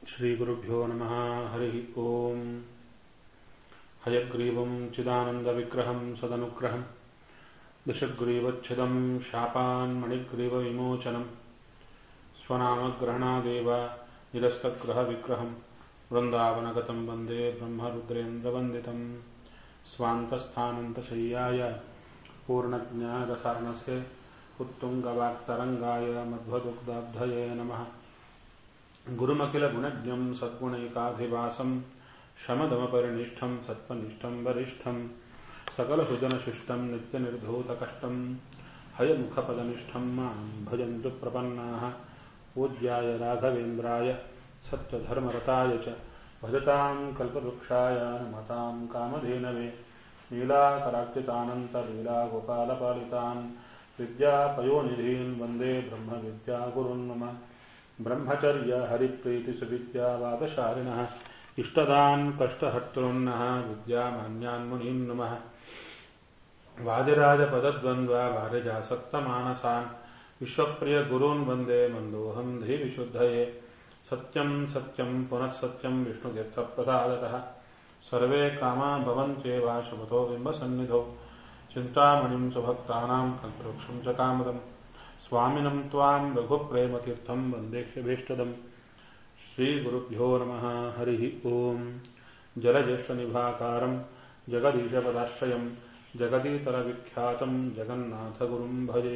ಶ್ರೀಗುರುಭ್ಯೋ ನಮಃ. ಹರಿ ಓಂ. ಹಯಗ್ರೀವಂ ಚಿದಾನಂದವಿಗ್ರಹಂ ಸದನುಗ್ರಹಂ ದಶಗ್ರೀವಚ್ಛಿದಂ ಶಾಪಾನ್ ಮಣಿಗ್ರೀವವಿಮೋಚನಂ ಸ್ವನಾಮಗ್ರಹಣಾದೇವ ನಿರಸ್ತಗ್ರಹವಿಗ್ರಹಂ ವೃಂದಾವನಗತಂ ವಂದೇ ಬ್ರಹ್ಮರುದ್ರೇಂದ್ರವಂದಿತಂ ಸ್ವಾಂತಸ್ಥಾನಂತಶಯ್ಯಾಯ ಪೂರ್ಣಜ್ಞಾನರಸಾರ್ಣಸ್ಯ ಉತ್ತುಂಗವಾಕ್ತರಂಗಾಯ ಮಧ್ವದುಗ್ಧಾಬ್ಧಯೇ ನಮಃ. ಗುರುಮಖಿಲ ಗುಣಜ್ಞಂ ಸದ್ಗುಣೈಕಾಧಿವಾಸಂ ಶಮದಮಪರಿನಿಷ್ಠಂ ಸತ್ಪನಿಷ್ಠಂ ವರಿಷ್ಠಂ ಸಕಲಸುಜನಶಿಷ್ಟಂ ನಿತ್ಯನಿರ್ಧೂತಕಷ್ಟಂ ಹಯಮುಖಪದನಿಷ್ಠಂ ಮಾಂ ಭಜಂತು ಪ್ರಪನ್ನಾಃ. ಪೂಜ್ಯಾಯ ರಾಘವೇಂದ್ರಾಯ ಸತ್ಯಧರ್ಮರತಾಯ ಚ ಭಜತಾಂ ಕಲ್ಪವೃಕ್ಷಾಯ ನಮತಾಂ ಕಾಮಧೇನವೇ ನೀಲಾಕರಾರ್ಚಿತಾನಂತಲೀಲಾಗೋಪಾಲಪಾಲಿತಾನ್ ವಿದ್ಯಾಪಯೋನಿಧೀನ್ ವಂದೇ ಬ್ರಹ್ಮವಿದ್ಯಾಗುರುನ್ ಮಮ. ಬ್ರಹ್ಮಚರ್ಯ ಹರಿಪ್ರೀತಿ ಸುವಿದ್ಯಾವಾದಶಾಲಿನಃ ಇಷ್ಟದಾನ್ ಕಷ್ಟಹರ್ತॄನ್ನಃ ವಿದ್ಯಾಮಾನ್ಯಾನ್ ಮುನೀನ್ ನಮಃ. ವಾದಿರಾಜಪದದ್ವಂದ್ವ ವಾರಿಜಾಸಕ್ತಮಾನಸಾನ್ ವಿಶ್ವಪ್ರಿಯ ಗುರೂನ್ ವಂದೇ ಮಂದೋಹಂ ಧೀವಿಶುದ್ಧಯೇ. ಸತ್ಯಂ ಸತ್ಯಂ ಪುನಃ ಸತ್ಯಂ ವಿಷ್ಣುತೀರ್ಥಪ್ರಸಾದತಃ ಸರ್ವೇ ಕಾಮಾ ಭವಂತ್ಯೇವ ಶುಭತೋ ಬಿಂಬಸನ್ನಿಧೌ. ಚಿಂತಾಮಣಿಂ ಸುಭಕ್ತಾನಾಂ ಕಲ್ಪವೃಕ್ಷಂ ಚ ಕಾಮದಂ ಸ್ವಾಮಿನಂ ತ್ವಾಂ ರಘುಪ್ರೇಮತೀರ್ಥಂ ವಂದೇಹ್ಯಭೀಷ್ಟದಂ. ಶ್ರೀಗುರುಭ್ಯೋ ನಮಃ. ಹರಿ ಓಂ. ಜಲಜ್ಯೇಷ್ಠನಿಭಾಕಾರಂ ಜಗದೀಶಪದಾಶ್ರಯಂ ಜಗದೀತರವಿಖ್ಯಾತಂ ಜಗನ್ನಾಥಗುರುಂ ಭಜೆ.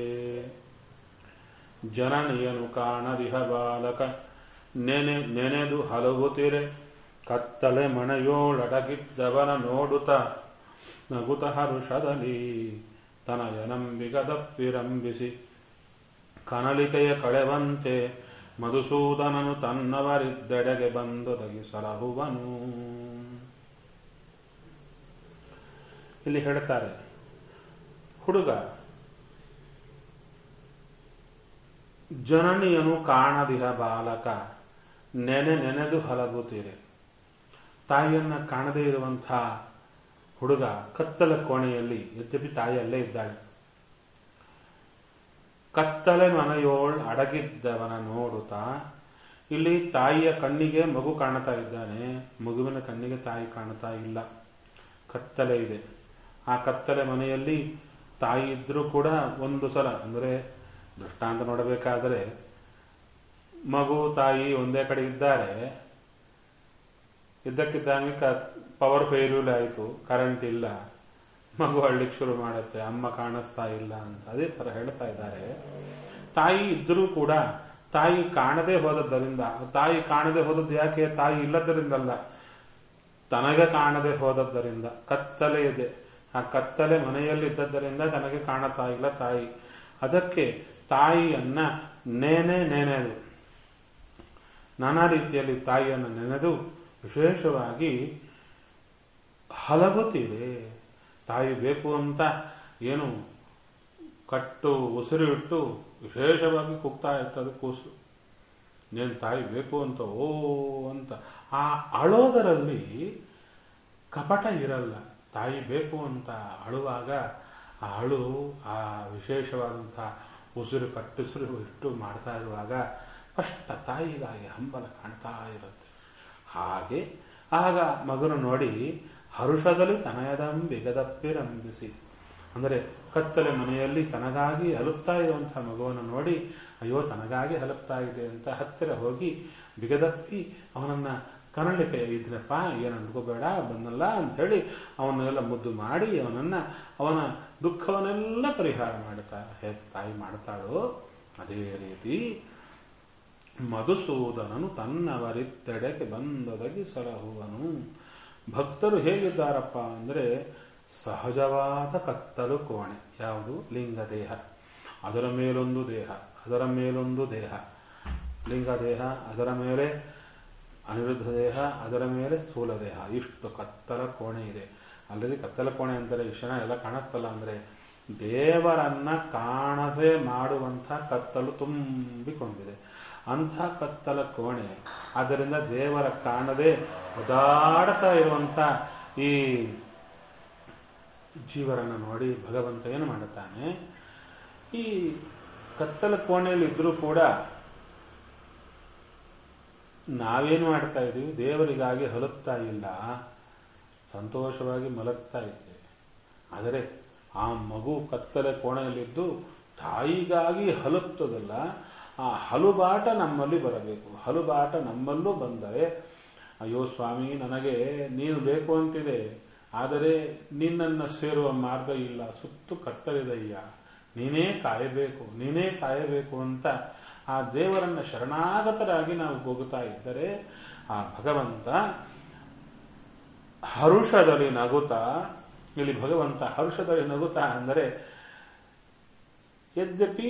ಜನನಿಯನು ಕಾಣದಿಹ ಬಾಲಕ ನೆನೆದು ಹಲವುತಿರೆ ಕತ್ತಲೆ ಮಣೆಯೋಳಡಗಿದ್ದವನ ನೋಡುತ್ತ ನಗುತ ಹರುಷದಲ್ಲಿ ತನಯನಂಬಿಗದಪ್ಪಿರಂಬಿಸಿ ಕನಲಿಕೆಯ ಕಳೆವಂತೆ ಮಧುಸೂದನನು ತನ್ನವರಿದ್ದೆಡೆಗೆ ಬಂದೊದಗಿ ಸಲಹುವನು. ಇಲ್ಲಿ ಹೇಳ್ತಾರೆ, ಹುಡುಗ ಜನನಿಯನು ಕಾಣದಿಹ ಬಾಲಕ ನೆನೆದು ಹಲಗುತ್ತೀರೆ. ತಾಯಿಯನ್ನ ಕಾಣದೇ ಇರುವಂಥ ಹುಡುಗ ಕತ್ತಲ ಕೋಣೆಯಲ್ಲಿ, ಯದ್ಯಪಿ ತಾಯಿ ಅಲ್ಲೇ ಇದ್ದಾಳೆ, ಕತ್ತಲೆ ಮನೆಯೋಳ್ ಅಡಗಿದ್ದವನ ನೋಡುತ್ತಾ. ಇಲ್ಲಿ ತಾಯಿಯ ಕಣ್ಣಿಗೆ ಮಗು ಕಾಣ್ತಾ ಇದ್ದಾನೆ, ಮಗುವಿನ ಕಣ್ಣಿಗೆ ತಾಯಿ ಕಾಣ್ತಾ ಇಲ್ಲ, ಕತ್ತಲೆ ಇದೆ. ಆ ಕತ್ತಲೆ ಮನೆಯಲ್ಲಿ ತಾಯಿ ಇದ್ರೂ ಕೂಡ ಒಂದು ಸಲ, ಅಂದರೆ ದೃಷ್ಟಾಂತ ನೋಡಬೇಕಾದರೆ, ಮಗು ತಾಯಿ ಒಂದೇ ಕಡೆ ಇದ್ದಾರೆ, ಇದ್ದಕ್ಕಿದ್ದಂಗೆ ಪವರ್ ಫೇಲ್ಯೂರ್ ಆಯಿತು, ಕರೆಂಟ್ ಇಲ್ಲ, ಮಗು ಅಳ್ಳಿಕ್ಕೆ ಶುರು ಮಾಡುತ್ತೆ, ಅಮ್ಮ ಕಾಣಿಸ್ತಾ ಇಲ್ಲ ಅಂತ. ಅದೇ ತರ ಹೇಳ್ತಾ ಇದ್ದಾರೆ. ತಾಯಿ ಇದ್ರೂ ಕೂಡ ತಾಯಿ ಕಾಣದೇ ಹೋದದ್ದರಿಂದ, ತಾಯಿ ಕಾಣದೆ ಹೋದದ್ದು ಯಾಕೆ? ತಾಯಿ ಇಲ್ಲದರಿಂದಲ್ಲ, ತನಗೆ ಕಾಣದೆ ಹೋದದ್ದರಿಂದ. ಕತ್ತಲೆ ಇದೆ, ಆ ಕತ್ತಲೆ ಮನೆಯಲ್ಲಿ ಇದ್ದದ್ದರಿಂದ ತನಗೆ ಕಾಣತಾ ಇಲ್ಲ ತಾಯಿ. ಅದಕ್ಕೆ ತಾಯಿಯನ್ನ ನೆನೆದು, ನಾನಾ ರೀತಿಯಲ್ಲಿ ತಾಯಿಯನ್ನು ನೆನೆದು ವಿಶೇಷವಾಗಿ ಹಲಗುತ್ತಿವೆ. ತಾಯಿ ಬೇಕು ಅಂತ ಏನು ಕಟ್ಟು ಉಸಿರು ಇಟ್ಟು ವಿಶೇಷವಾಗಿ ಕೂಗ್ತಾ ಇರ್ತದೆ ಕೂಸು. ನೇನು ತಾಯಿ ಬೇಕು ಅಂತ ಓ ಅಂತ. ಆ ಅಳೋದರಲ್ಲಿ ಕಪಟ ಇರಲ್ಲ. ತಾಯಿ ಬೇಕು ಅಂತ ಅಳುವಾಗ ಆ ಅಳು, ಆ ವಿಶೇಷವಾದಂಥ ಉಸಿರು ಕಟ್ಟುಸಿರು ಇಟ್ಟು ಮಾಡ್ತಾ ಇರುವಾಗ ಸ್ಪಷ್ಟ ತಾಯಿಗಾಗಿ ಹಂಬಲ ಕಾಣ್ತಾ ಇರುತ್ತೆ. ಹಾಗೆ ಆಗ ಮಗನ ನೋಡಿ ಹರುಷದಲ್ಲಿ ತನಯದಂ ಬಿಗದಪ್ಪಿರಂಬಿಸಿ, ಅಂದರೆ ಕತ್ತಲೆ ಮನೆಯಲ್ಲಿ ತನಗಾಗಿ ಹಲುಪ್ತಾ ಇರುವಂತಹ ಮಗುವನ್ನು ನೋಡಿ, ಅಯ್ಯೋ ತನಗಾಗಿ ಹಲುಪ್ತಾ ಇದೆ ಅಂತ ಹತ್ತಿರ ಹೋಗಿ ಬಿಗದಪ್ಪಿ ಅವನನ್ನ ಕನಲಿಕೆ ಇದ್ರಪ್ಪ, ಏನು ಅನ್ಕೋಬೇಡ ಬಂದಲ್ಲ ಅಂತ ಹೇಳಿ ಅವನ್ನೆಲ್ಲ ಮುದ್ದು ಮಾಡಿ ಅವನ ದುಃಖವನ್ನೆಲ್ಲ ಪರಿಹಾರ ಮಾಡುತ್ತಾರೆ. ಹೇಗೆ ತಾಯಿ ಮಾಡ್ತಾಳೋ ಅದೇ ರೀತಿ ಮಧುಸೂದನನು ತನ್ನವರಿತ್ತೆಡೆಗೆ ಬಂದೊದಗಿ ಸಲಹುವನು. ಭಕ್ತರು ಹೇಗಿದ್ದಾರಪ್ಪ ಅಂದರೆ, ಸಹಜವಾದ ಕತ್ತಲು ಕೋಣೆ. ಯಾವುದು? ಲಿಂಗದೇಹ. ಅದರ ಮೇಲೊಂದು ದೇಹ, ಅದರ ಮೇಲೊಂದು ದೇಹ, ಲಿಂಗದೇಹ, ಅದರ ಮೇಲೆ ಅನಿರುದ್ಧ ದೇಹ, ಅದರ ಮೇಲೆ ಸ್ಥೂಲ ದೇಹ. ಇಷ್ಟು ಕತ್ತಲ ಕೋಣೆ ಇದೆ. ಅಲ್ಲದೆ ಕತ್ತಲ ಕೋಣೆ ಅಂತಾರೆ, ಈ ಕ್ಷಣ ಎಲ್ಲ ಕಾಣತ್ತಲ್ಲ, ಅಂದ್ರೆ ದೇವರನ್ನ ಕಾಣದೆ ಮಾಡುವಂಥ ಕತ್ತಲು ತುಂಬಿಕೊಂಡಿದೆ. ಅಂಥ ಕತ್ತಲ ಕೋಣೆ. ಆದ್ದರಿಂದ ದೇವರ ಕಾಣದೆ ಒದಾಡ್ತಾ ಇರುವಂಥ ಈ ಜೀವರನ್ನ ನೋಡಿ ಭಗವಂತ ಏನು ಮಾಡುತ್ತಾನೆ, ಈ ಕತ್ತಲ ಕೋಣೆಯಲ್ಲಿ ಇದ್ರೂ ಕೂಡ ನಾವೇನು ಮಾಡ್ತಾ ಇದ್ದೀವಿ? ದೇವರಿಗಾಗಿ ಹಲುತ್ತಾ ಇಲ್ಲ, ಸಂತೋಷವಾಗಿ ಮಲಗ್ತಾ ಇದ್ದೇವೆ. ಆದರೆ ಆ ಮಗು ಕತ್ತಲೆ ಕೋಣೆಯಲ್ಲಿದ್ದು ತಾಯಿಗಾಗಿ ಹಲುತ್ತದಲ್ಲ, ಆ ಹಲುಬಾಟ ನಮ್ಮಲ್ಲಿ ಬರಬೇಕು. ಹಲುಬಾಟ ನಮ್ಮಲ್ಲೂ ಬಂದರೆ, ಅಯ್ಯೋ ಸ್ವಾಮಿ, ನನಗೆ ನೀನು ಬೇಕು ಅಂತಿದೆ, ಆದರೆ ನಿನ್ನನ್ನು ಸೇರುವ ಮಾರ್ಗ ಇಲ್ಲ, ಸುತ್ತು ಕತ್ತಲಿದಯ್ಯ, ನೀನೇ ಕಾಯಬೇಕು ಅಂತ ಆ ದೇವರನ್ನ ಶರಣಾಗತರಾಗಿ ನಾವು ಹೋಗುತ್ತಾ ಇದ್ದರೆ ಆ ಭಗವಂತ ಹರುಷದಲ್ಲಿ ನಗುತ್ತಾ, ಇಲ್ಲಿ ಭಗವಂತ ಹರುಷದಲ್ಲಿ ನಗುತ್ತಾ ಅಂದರೆ, ಯದ್ಯಪಿ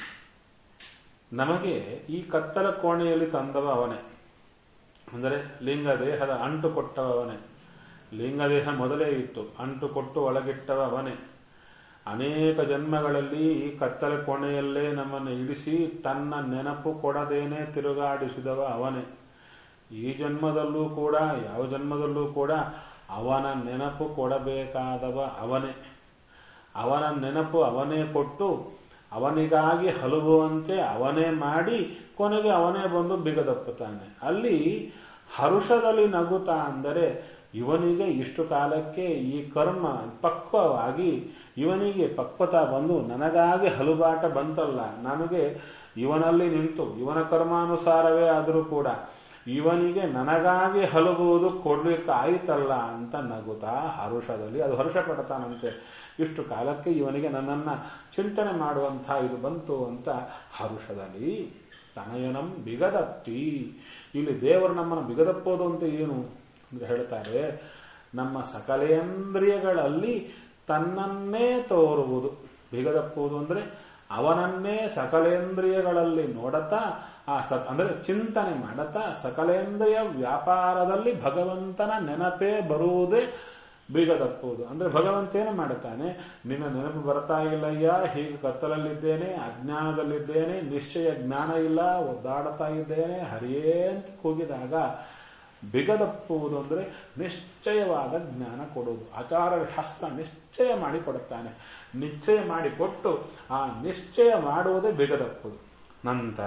ನಮಗೆ ಈ ಕತ್ತಲ ಕೋಣೆಯಲ್ಲಿ ತಂದವ ಅವನೇ, ಅಂದರೆ ಲಿಂಗ ದೇಹದ ಅಂಟು ಕೊಟ್ಟವ ಅವನೇ. ಲಿಂಗದೇಹ ಮೊದಲೇ ಇತ್ತು, ಅಂಟು ಕೊಟ್ಟು ಒಳಗಿಟ್ಟವ ಅವನೇ. ಅನೇಕ ಜನ್ಮಗಳಲ್ಲಿ ಈ ಕತ್ತಲ ಕೋಣೆಯಲ್ಲೇ ನಮ್ಮನ್ನು ಇಳಿಸಿ ತನ್ನ ನೆನಪು ಕೊಡದೇನೆ ತಿರುಗಾಡಿಸಿದವ ಅವನೇ. ಈ ಜನ್ಮದಲ್ಲೂ ಕೂಡ, ಯಾವ ಜನ್ಮದಲ್ಲೂ ಕೂಡ ಅವನ ನೆನಪು ಕೊಡಬೇಕಾದವ ಅವನೇ. ಅವನ ನೆನಪು ಅವನೇ ಕೊಟ್ಟು ಅವನಿಗಾಗಿ ಹಲುಬುವಂತೆ ಅವನೇ ಮಾಡಿ ಕೊನೆಗೆ ಅವನೇ ಬಂದು ಬಿಗದಪ್ಪುತ್ತಾನೆ. ಅಲ್ಲಿ ಹರುಷದಲ್ಲಿ ನಗುತ್ತಾ ಅಂದರೆ ಇವನಿಗೆ ಇಷ್ಟು ಕಾಲಕ್ಕೆ ಈ ಕರ್ಮ ಪಕ್ವವಾಗಿ ಇವನಿಗೆ ಪಕ್ವತಾ ಬಂದು ನನಗಾಗಿ ಹಲುಬಾಟ ಬಂತಲ್ಲ, ನನಗೆ ಇವನಲ್ಲಿ ನಿಂತು ಇವನ ಕರ್ಮಾನುಸಾರವೇ ಆದರೂ ಕೂಡ ಇವನಿಗೆ ನನಗಾಗಿ ಹಲುಬುವುದು ಕೊಡ್ಲಿಕ್ಕೆ ಆಯ್ತಲ್ಲ ಅಂತ ನಗುತ್ತಾ ಹರುಷದಲ್ಲಿ, ಅದು ಹರುಷ ಪಡ್ತಾನಂತೆ. ಇಷ್ಟು ಕಾಲಕ್ಕೆ ಇವನಿಗೆ ನನ್ನನ್ನ ಚಿಂತನೆ ಮಾಡುವಂತಹ ಇದು ಬಂತು ಅಂತ ಹರುಷದಲ್ಲಿ. ತನಯನಂ ಬಿಗದಪ್ಪಿ, ಇಲ್ಲಿ ದೇವರು ನಮ್ಮನ್ನು ಬಿಗದಪ್ಪೋದು ಅಂತ ಏನು ಅಂದ್ರೆ ಹೇಳ್ತಾರೆ, ನಮ್ಮ ಸಕಲೇಂದ್ರಿಯಗಳಲ್ಲಿ ತನ್ನನ್ನೇ ತೋರುವುದು. ಬಿಗದಪ್ಪುವುದು ಅಂದ್ರೆ ಅವನನ್ನೇ ಸಕಲೇಂದ್ರಿಯಗಳಲ್ಲಿ ನೋಡತಾ, ಅಂದ್ರೆ ಚಿಂತನೆ ಮಾಡತಾ ಸಕಲೇಂದ್ರಿಯ ವ್ಯಾಪಾರದಲ್ಲಿ ಭಗವಂತನ ನೆನಪೇ ಬರುವುದೇ ಬಿಗದಪ್ಪುವುದು. ಅಂದ್ರೆ ಭಗವಂತ ಏನು ಮಾಡುತ್ತಾನೆ, ನಿನ್ನ ನೆನಪು ಬರ್ತಾ ಇಲ್ಲಯ್ಯ, ಹೀಗೆ ಕತ್ತಲಲ್ಲಿದ್ದೇನೆ, ಅಜ್ಞಾನದಲ್ಲಿದ್ದೇನೆ, ನಿಶ್ಚಯ ಜ್ಞಾನ ಇಲ್ಲ, ಒದ್ದಾಡ್ತಾ ಇದ್ದೇನೆ, ಹರಿಯೇ ಅಂತ ಕೂಗಿದಾಗ ಬಿಗದಪ್ಪುವುದು ಅಂದ್ರೆ ನಿಶ್ಚಯವಾದ ಜ್ಞಾನ ಕೊಡುವುದು. ಆಚಾರ್ಯ ಶಾಸ್ತ್ರ ನಿಶ್ಚಯ ಮಾಡಿ ಕೊಡುತ್ತಾನೆ. ನಿಶ್ಚಯ ಮಾಡಿಕೊಟ್ಟು ಆ ನಿಶ್ಚಯ ಮಾಡುವುದೇ ಬಿಗದಪ್ಪುವುದು. ನಂತರ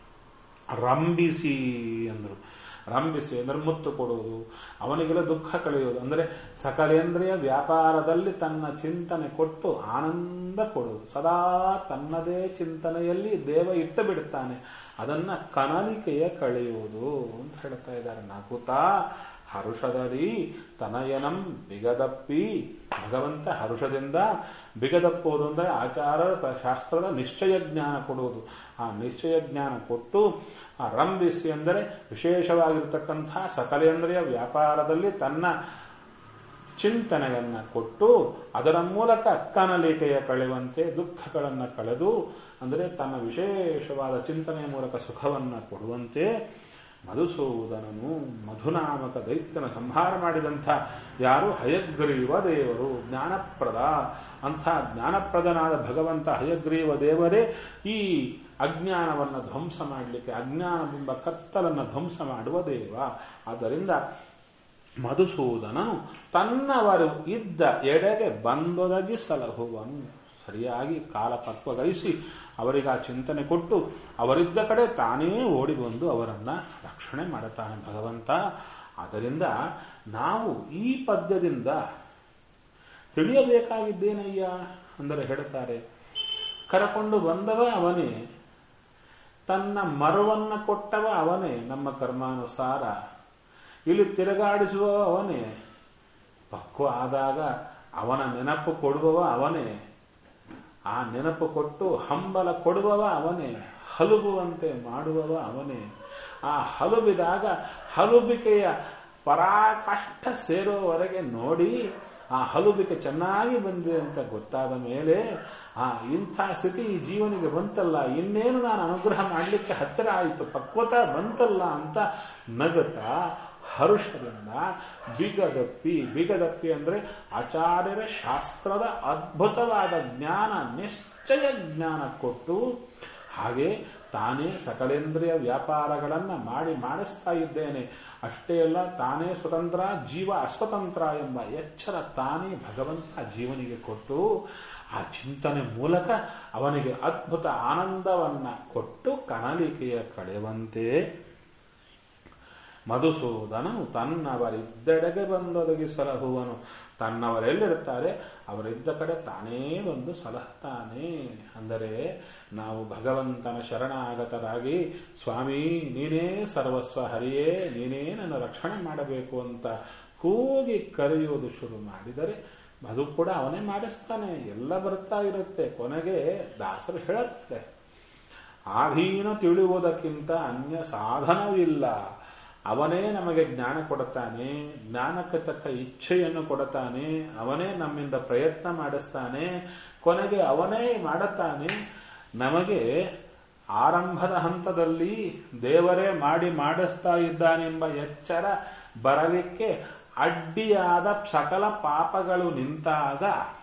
ರಂಭಿಸಿ ಅಂದ್ರು. ರಂಭಿಸಿ ಅಂದ್ರೆ ಮುತ್ತು ಕೊಡುವುದು, ಅವನಿಗೆಲ್ಲ ದುಃಖ ಕಳೆಯುವುದು. ಅಂದ್ರೆ ಸಕಲೇಂದ್ರಿಯ ವ್ಯಾಪಾರದಲ್ಲಿ ತನ್ನ ಚಿಂತನೆ ಕೊಟ್ಟು ಆನಂದ ಕೊಡುವುದು. ಸದಾ ತನ್ನದೇ ಚಿಂತನೆಯಲ್ಲಿ ದೇವ ಇಟ್ಟು ಬಿಡುತ್ತಾನೆ, ಅದನ್ನ ಕನಲಿಕೆಯ ಕಳೆಯುವುದು ಅಂತ ಹೇಳ್ತಾ ಇದ್ದಾರೆ. ನಗುತ್ತಾ ಹರುಷದಲ್ಲಿ ತನಯನಂ ಬಿಗದಪ್ಪಿ, ಭಗವಂತ ಹರುಷದಿಂದ ಬಿಗದಪ್ಪುವುದು ಅಂದರೆ ಆಚಾರ ಶಾಸ್ತ್ರದ ನಿಶ್ಚಯ ಜ್ಞಾನ ಕೊಡುವುದು. ಆ ನಿಶ್ಚಯ ಜ್ಞಾನ ಕೊಟ್ಟು ಆ ರಂಭಿಸಿ ಅಂದರೆ ವಿಶೇಷವಾಗಿರತಕ್ಕಂತಹ ಸಕಲೇಂದ್ರಿಯ ವ್ಯಾಪಾರದಲ್ಲಿ ತನ್ನ ಚಿಂತನೆಯನ್ನ ಕೊಟ್ಟು ಅದರ ಮೂಲಕ ಕನಲಿಕೆಯ ಕಳೆಯುವಂತೆ ದುಃಖಗಳನ್ನು ಕಳೆದು, ಅಂದರೆ ತನ್ನ ವಿಶೇಷವಾದ ಚಿಂತನೆಯ ಮೂಲಕ ಸುಖವನ್ನ ಕೊಡುವಂತೆ ಮಧುಸೂದನನು ಮಧುನಾಮಕ ದೈತ್ಯನ ಸಂಹಾರ ಮಾಡಿದಂಥ ಯಾರು ಹಯಗ್ರೀವ ದೇವರು, ಜ್ಞಾನಪ್ರದ. ಅಂಥ ಜ್ಞಾನಪ್ರದನಾದ ಭಗವಂತ ಹಯಗ್ರೀವ ದೇವರೇ ಈ ಅಜ್ಞಾನವನ್ನು ಧ್ವಂಸ ಮಾಡಲಿಕ್ಕೆ, ಅಜ್ಞಾನವೆಂಬ ಕತ್ತಲನ್ನು ಧ್ವಂಸ ಮಾಡುವ ದೇವ. ಆದ್ದರಿಂದ ಮಧುಸೂದನನು ತನ್ನವರು ಇದ್ದ ಎಡೆಗೆ ಬಂದೊದಗಿ ಸಲಹುವನು. ಸರಿಯಾಗಿ ಕಾಲ ಪಕ್ವಗೈಸಿ ಅವರಿಗೆ ಆ ಚಿಂತನೆ ಕೊಟ್ಟು ಅವರಿದ್ದ ಕಡೆ ತಾನೇ ಓಡಿ ಬಂದು ಅವರನ್ನ ರಕ್ಷಣೆ ಮಾಡುತ್ತಾನೆ ಭಗವಂತ. ಆದ್ದರಿಂದ ನಾವು ಈ ಪದ್ಯದಿಂದ ತಿಳಿಯಬೇಕಾಗಿದ್ದೇನಯ್ಯ ಅಂದರೆ ಹೇಳ್ತಾರೆ, ಕರಕೊಂಡು ಬಂದವ ಅವನೇ, ತನ್ನ ಮರವನ್ನ ಕೊಟ್ಟವ ಅವನೇ, ನಮ್ಮ ಕರ್ಮಾನುಸಾರ ಇಲ್ಲಿ ತಿರುಗಾಡಿಸುವ ಅವನೇ, ಪಕ್ವ ಆದಾಗ ಅವನ ನೆನಪು ಕೊಡುವವ ಅವನೇ, ಆ ನೆನಪು ಕೊಟ್ಟು ಹಂಬಲ ಕೊಡುವವ ಅವನೇ, ಹಲುಬುವಂತೆ ಮಾಡುವವ ಅವನೇ. ಆ ಹಲುಬಿದಾಗ ಹಲುಬಿಕೆಯ ಪರಾಕಾಷ್ಠ ಸೇರುವವರೆಗೆ ನೋಡಿ ಆ ಹಲುಬಿಕೆ ಚೆನ್ನಾಗಿ ಬಂದಿದೆ ಅಂತ ಗೊತ್ತಾದ ಮೇಲೆ ಇಂಥ ಸ್ಥಿತಿ ಈ ಜೀವನಿಗೆ ಬಂತಲ್ಲ, ಇನ್ನೇನು ನಾನು ಅನುಗ್ರಹ ಮಾಡಲಿಕ್ಕೆ ಹತ್ತಿರ ಆಯಿತು, ಪಕ್ವತಾ ಬಂತಲ್ಲ ಅಂತ ನಗುತ್ತಾ ಹರುಷದಿಂದ ಬಿಗದಪ್ಪಿ ಅಂದ್ರೆ ಆಚಾರ್ಯರ ಶಾಸ್ತ್ರದ ಅದ್ಭುತವಾದ ಜ್ಞಾನ, ನಿಶ್ಚಯ ಜ್ಞಾನ ಕೊಟ್ಟು, ಹಾಗೆ ತಾನೇ ಸಕಲೇಂದ್ರಿಯ ವ್ಯಾಪಾರಗಳನ್ನ ಮಾಡಿಸ್ತಾ ಇದ್ದೇನೆ, ಅಷ್ಟೇ ಅಲ್ಲ ತಾನೇ ಸ್ವತಂತ್ರ, ಜೀವ ಅಸ್ವತಂತ್ರ ಎಂಬ ಎಚ್ಚರ ತಾನೇ ಭಗವಂತ ಜೀವನಿಗೆ ಕೊಟ್ಟು ಆ ಚಿಂತನೆ ಮೂಲಕ ಅವನಿಗೆ ಅದ್ಭುತ ಆನಂದವನ್ನ ಕೊಟ್ಟು ಕನಲಿಕೆಯ ಕಳೆಯುವಂತೆ ಮಧುಸೂದನನು ತನ್ನವರಿದ್ದೆಡೆಗೆ ಬಂದೊದಗಿ ಸಲಹುವನು. ತನ್ನವರೆಲ್ಲಿರುತ್ತಾರೆ ಅವರಿದ್ದ ಕಡೆ ತಾನೇ ಬಂದು ಸಲಹುತ್ತಾನೆ. ಅಂದರೆ ನಾವು ಭಗವಂತನ ಶರಣಾಗತರಾಗಿ ಸ್ವಾಮಿ ನೀನೇ ಸರ್ವಸ್ವ, ಹರಿಯೇ ನೀನೇ ನನ್ನ ರಕ್ಷಣೆ ಮಾಡಬೇಕು ಅಂತ ಕೂಗಿ ಕರೆಯುವುದು ಶುರು ಮಾಡಿದರೆ ಅದು ಕೂಡ ಅವನೇ ಮಾಡಿಸ್ತಾನೆ. ಎಲ್ಲ ಬರ್ತಾ ಇರುತ್ತೆ. ಕೊನೆಗೆ ದಾಸರು ಹೇಳುತ್ತಾರೆ, ಆಧೀನ ತಿಳಿಯುವುದಕ್ಕಿಂತ ಅನ್ಯ ಸಾಧನವಿಲ್ಲ. ಅವನೇ ನಮಗೆ ಜ್ಞಾನ ಕೊಡುತ್ತಾನೆ, ಜ್ಞಾನಕ್ಕೆ ತಕ್ಕ ಇಚ್ಛೆಯನ್ನು ಕೊಡುತ್ತಾನೆ, ಅವನೇ ನಮ್ಮಿಂದ ಪ್ರಯತ್ನ ಮಾಡಿಸ್ತಾನೆ, ಕೊನೆಗೆ ಅವನೇ ಮಾಡುತ್ತಾನೆ. ನಮಗೆ ಆರಂಭದ ಹಂತದಲ್ಲಿ ದೇವರೇ ಮಾಡಿಸ್ತಾ ಇದ್ದಾನೆಂಬ ಎಚ್ಚರ ಬರಲಿಕ್ಕೆ ಅಡ್ಡಿಯಾದ ಸಕಲ ಪಾಪಗಳು ನಿಂತಾಗ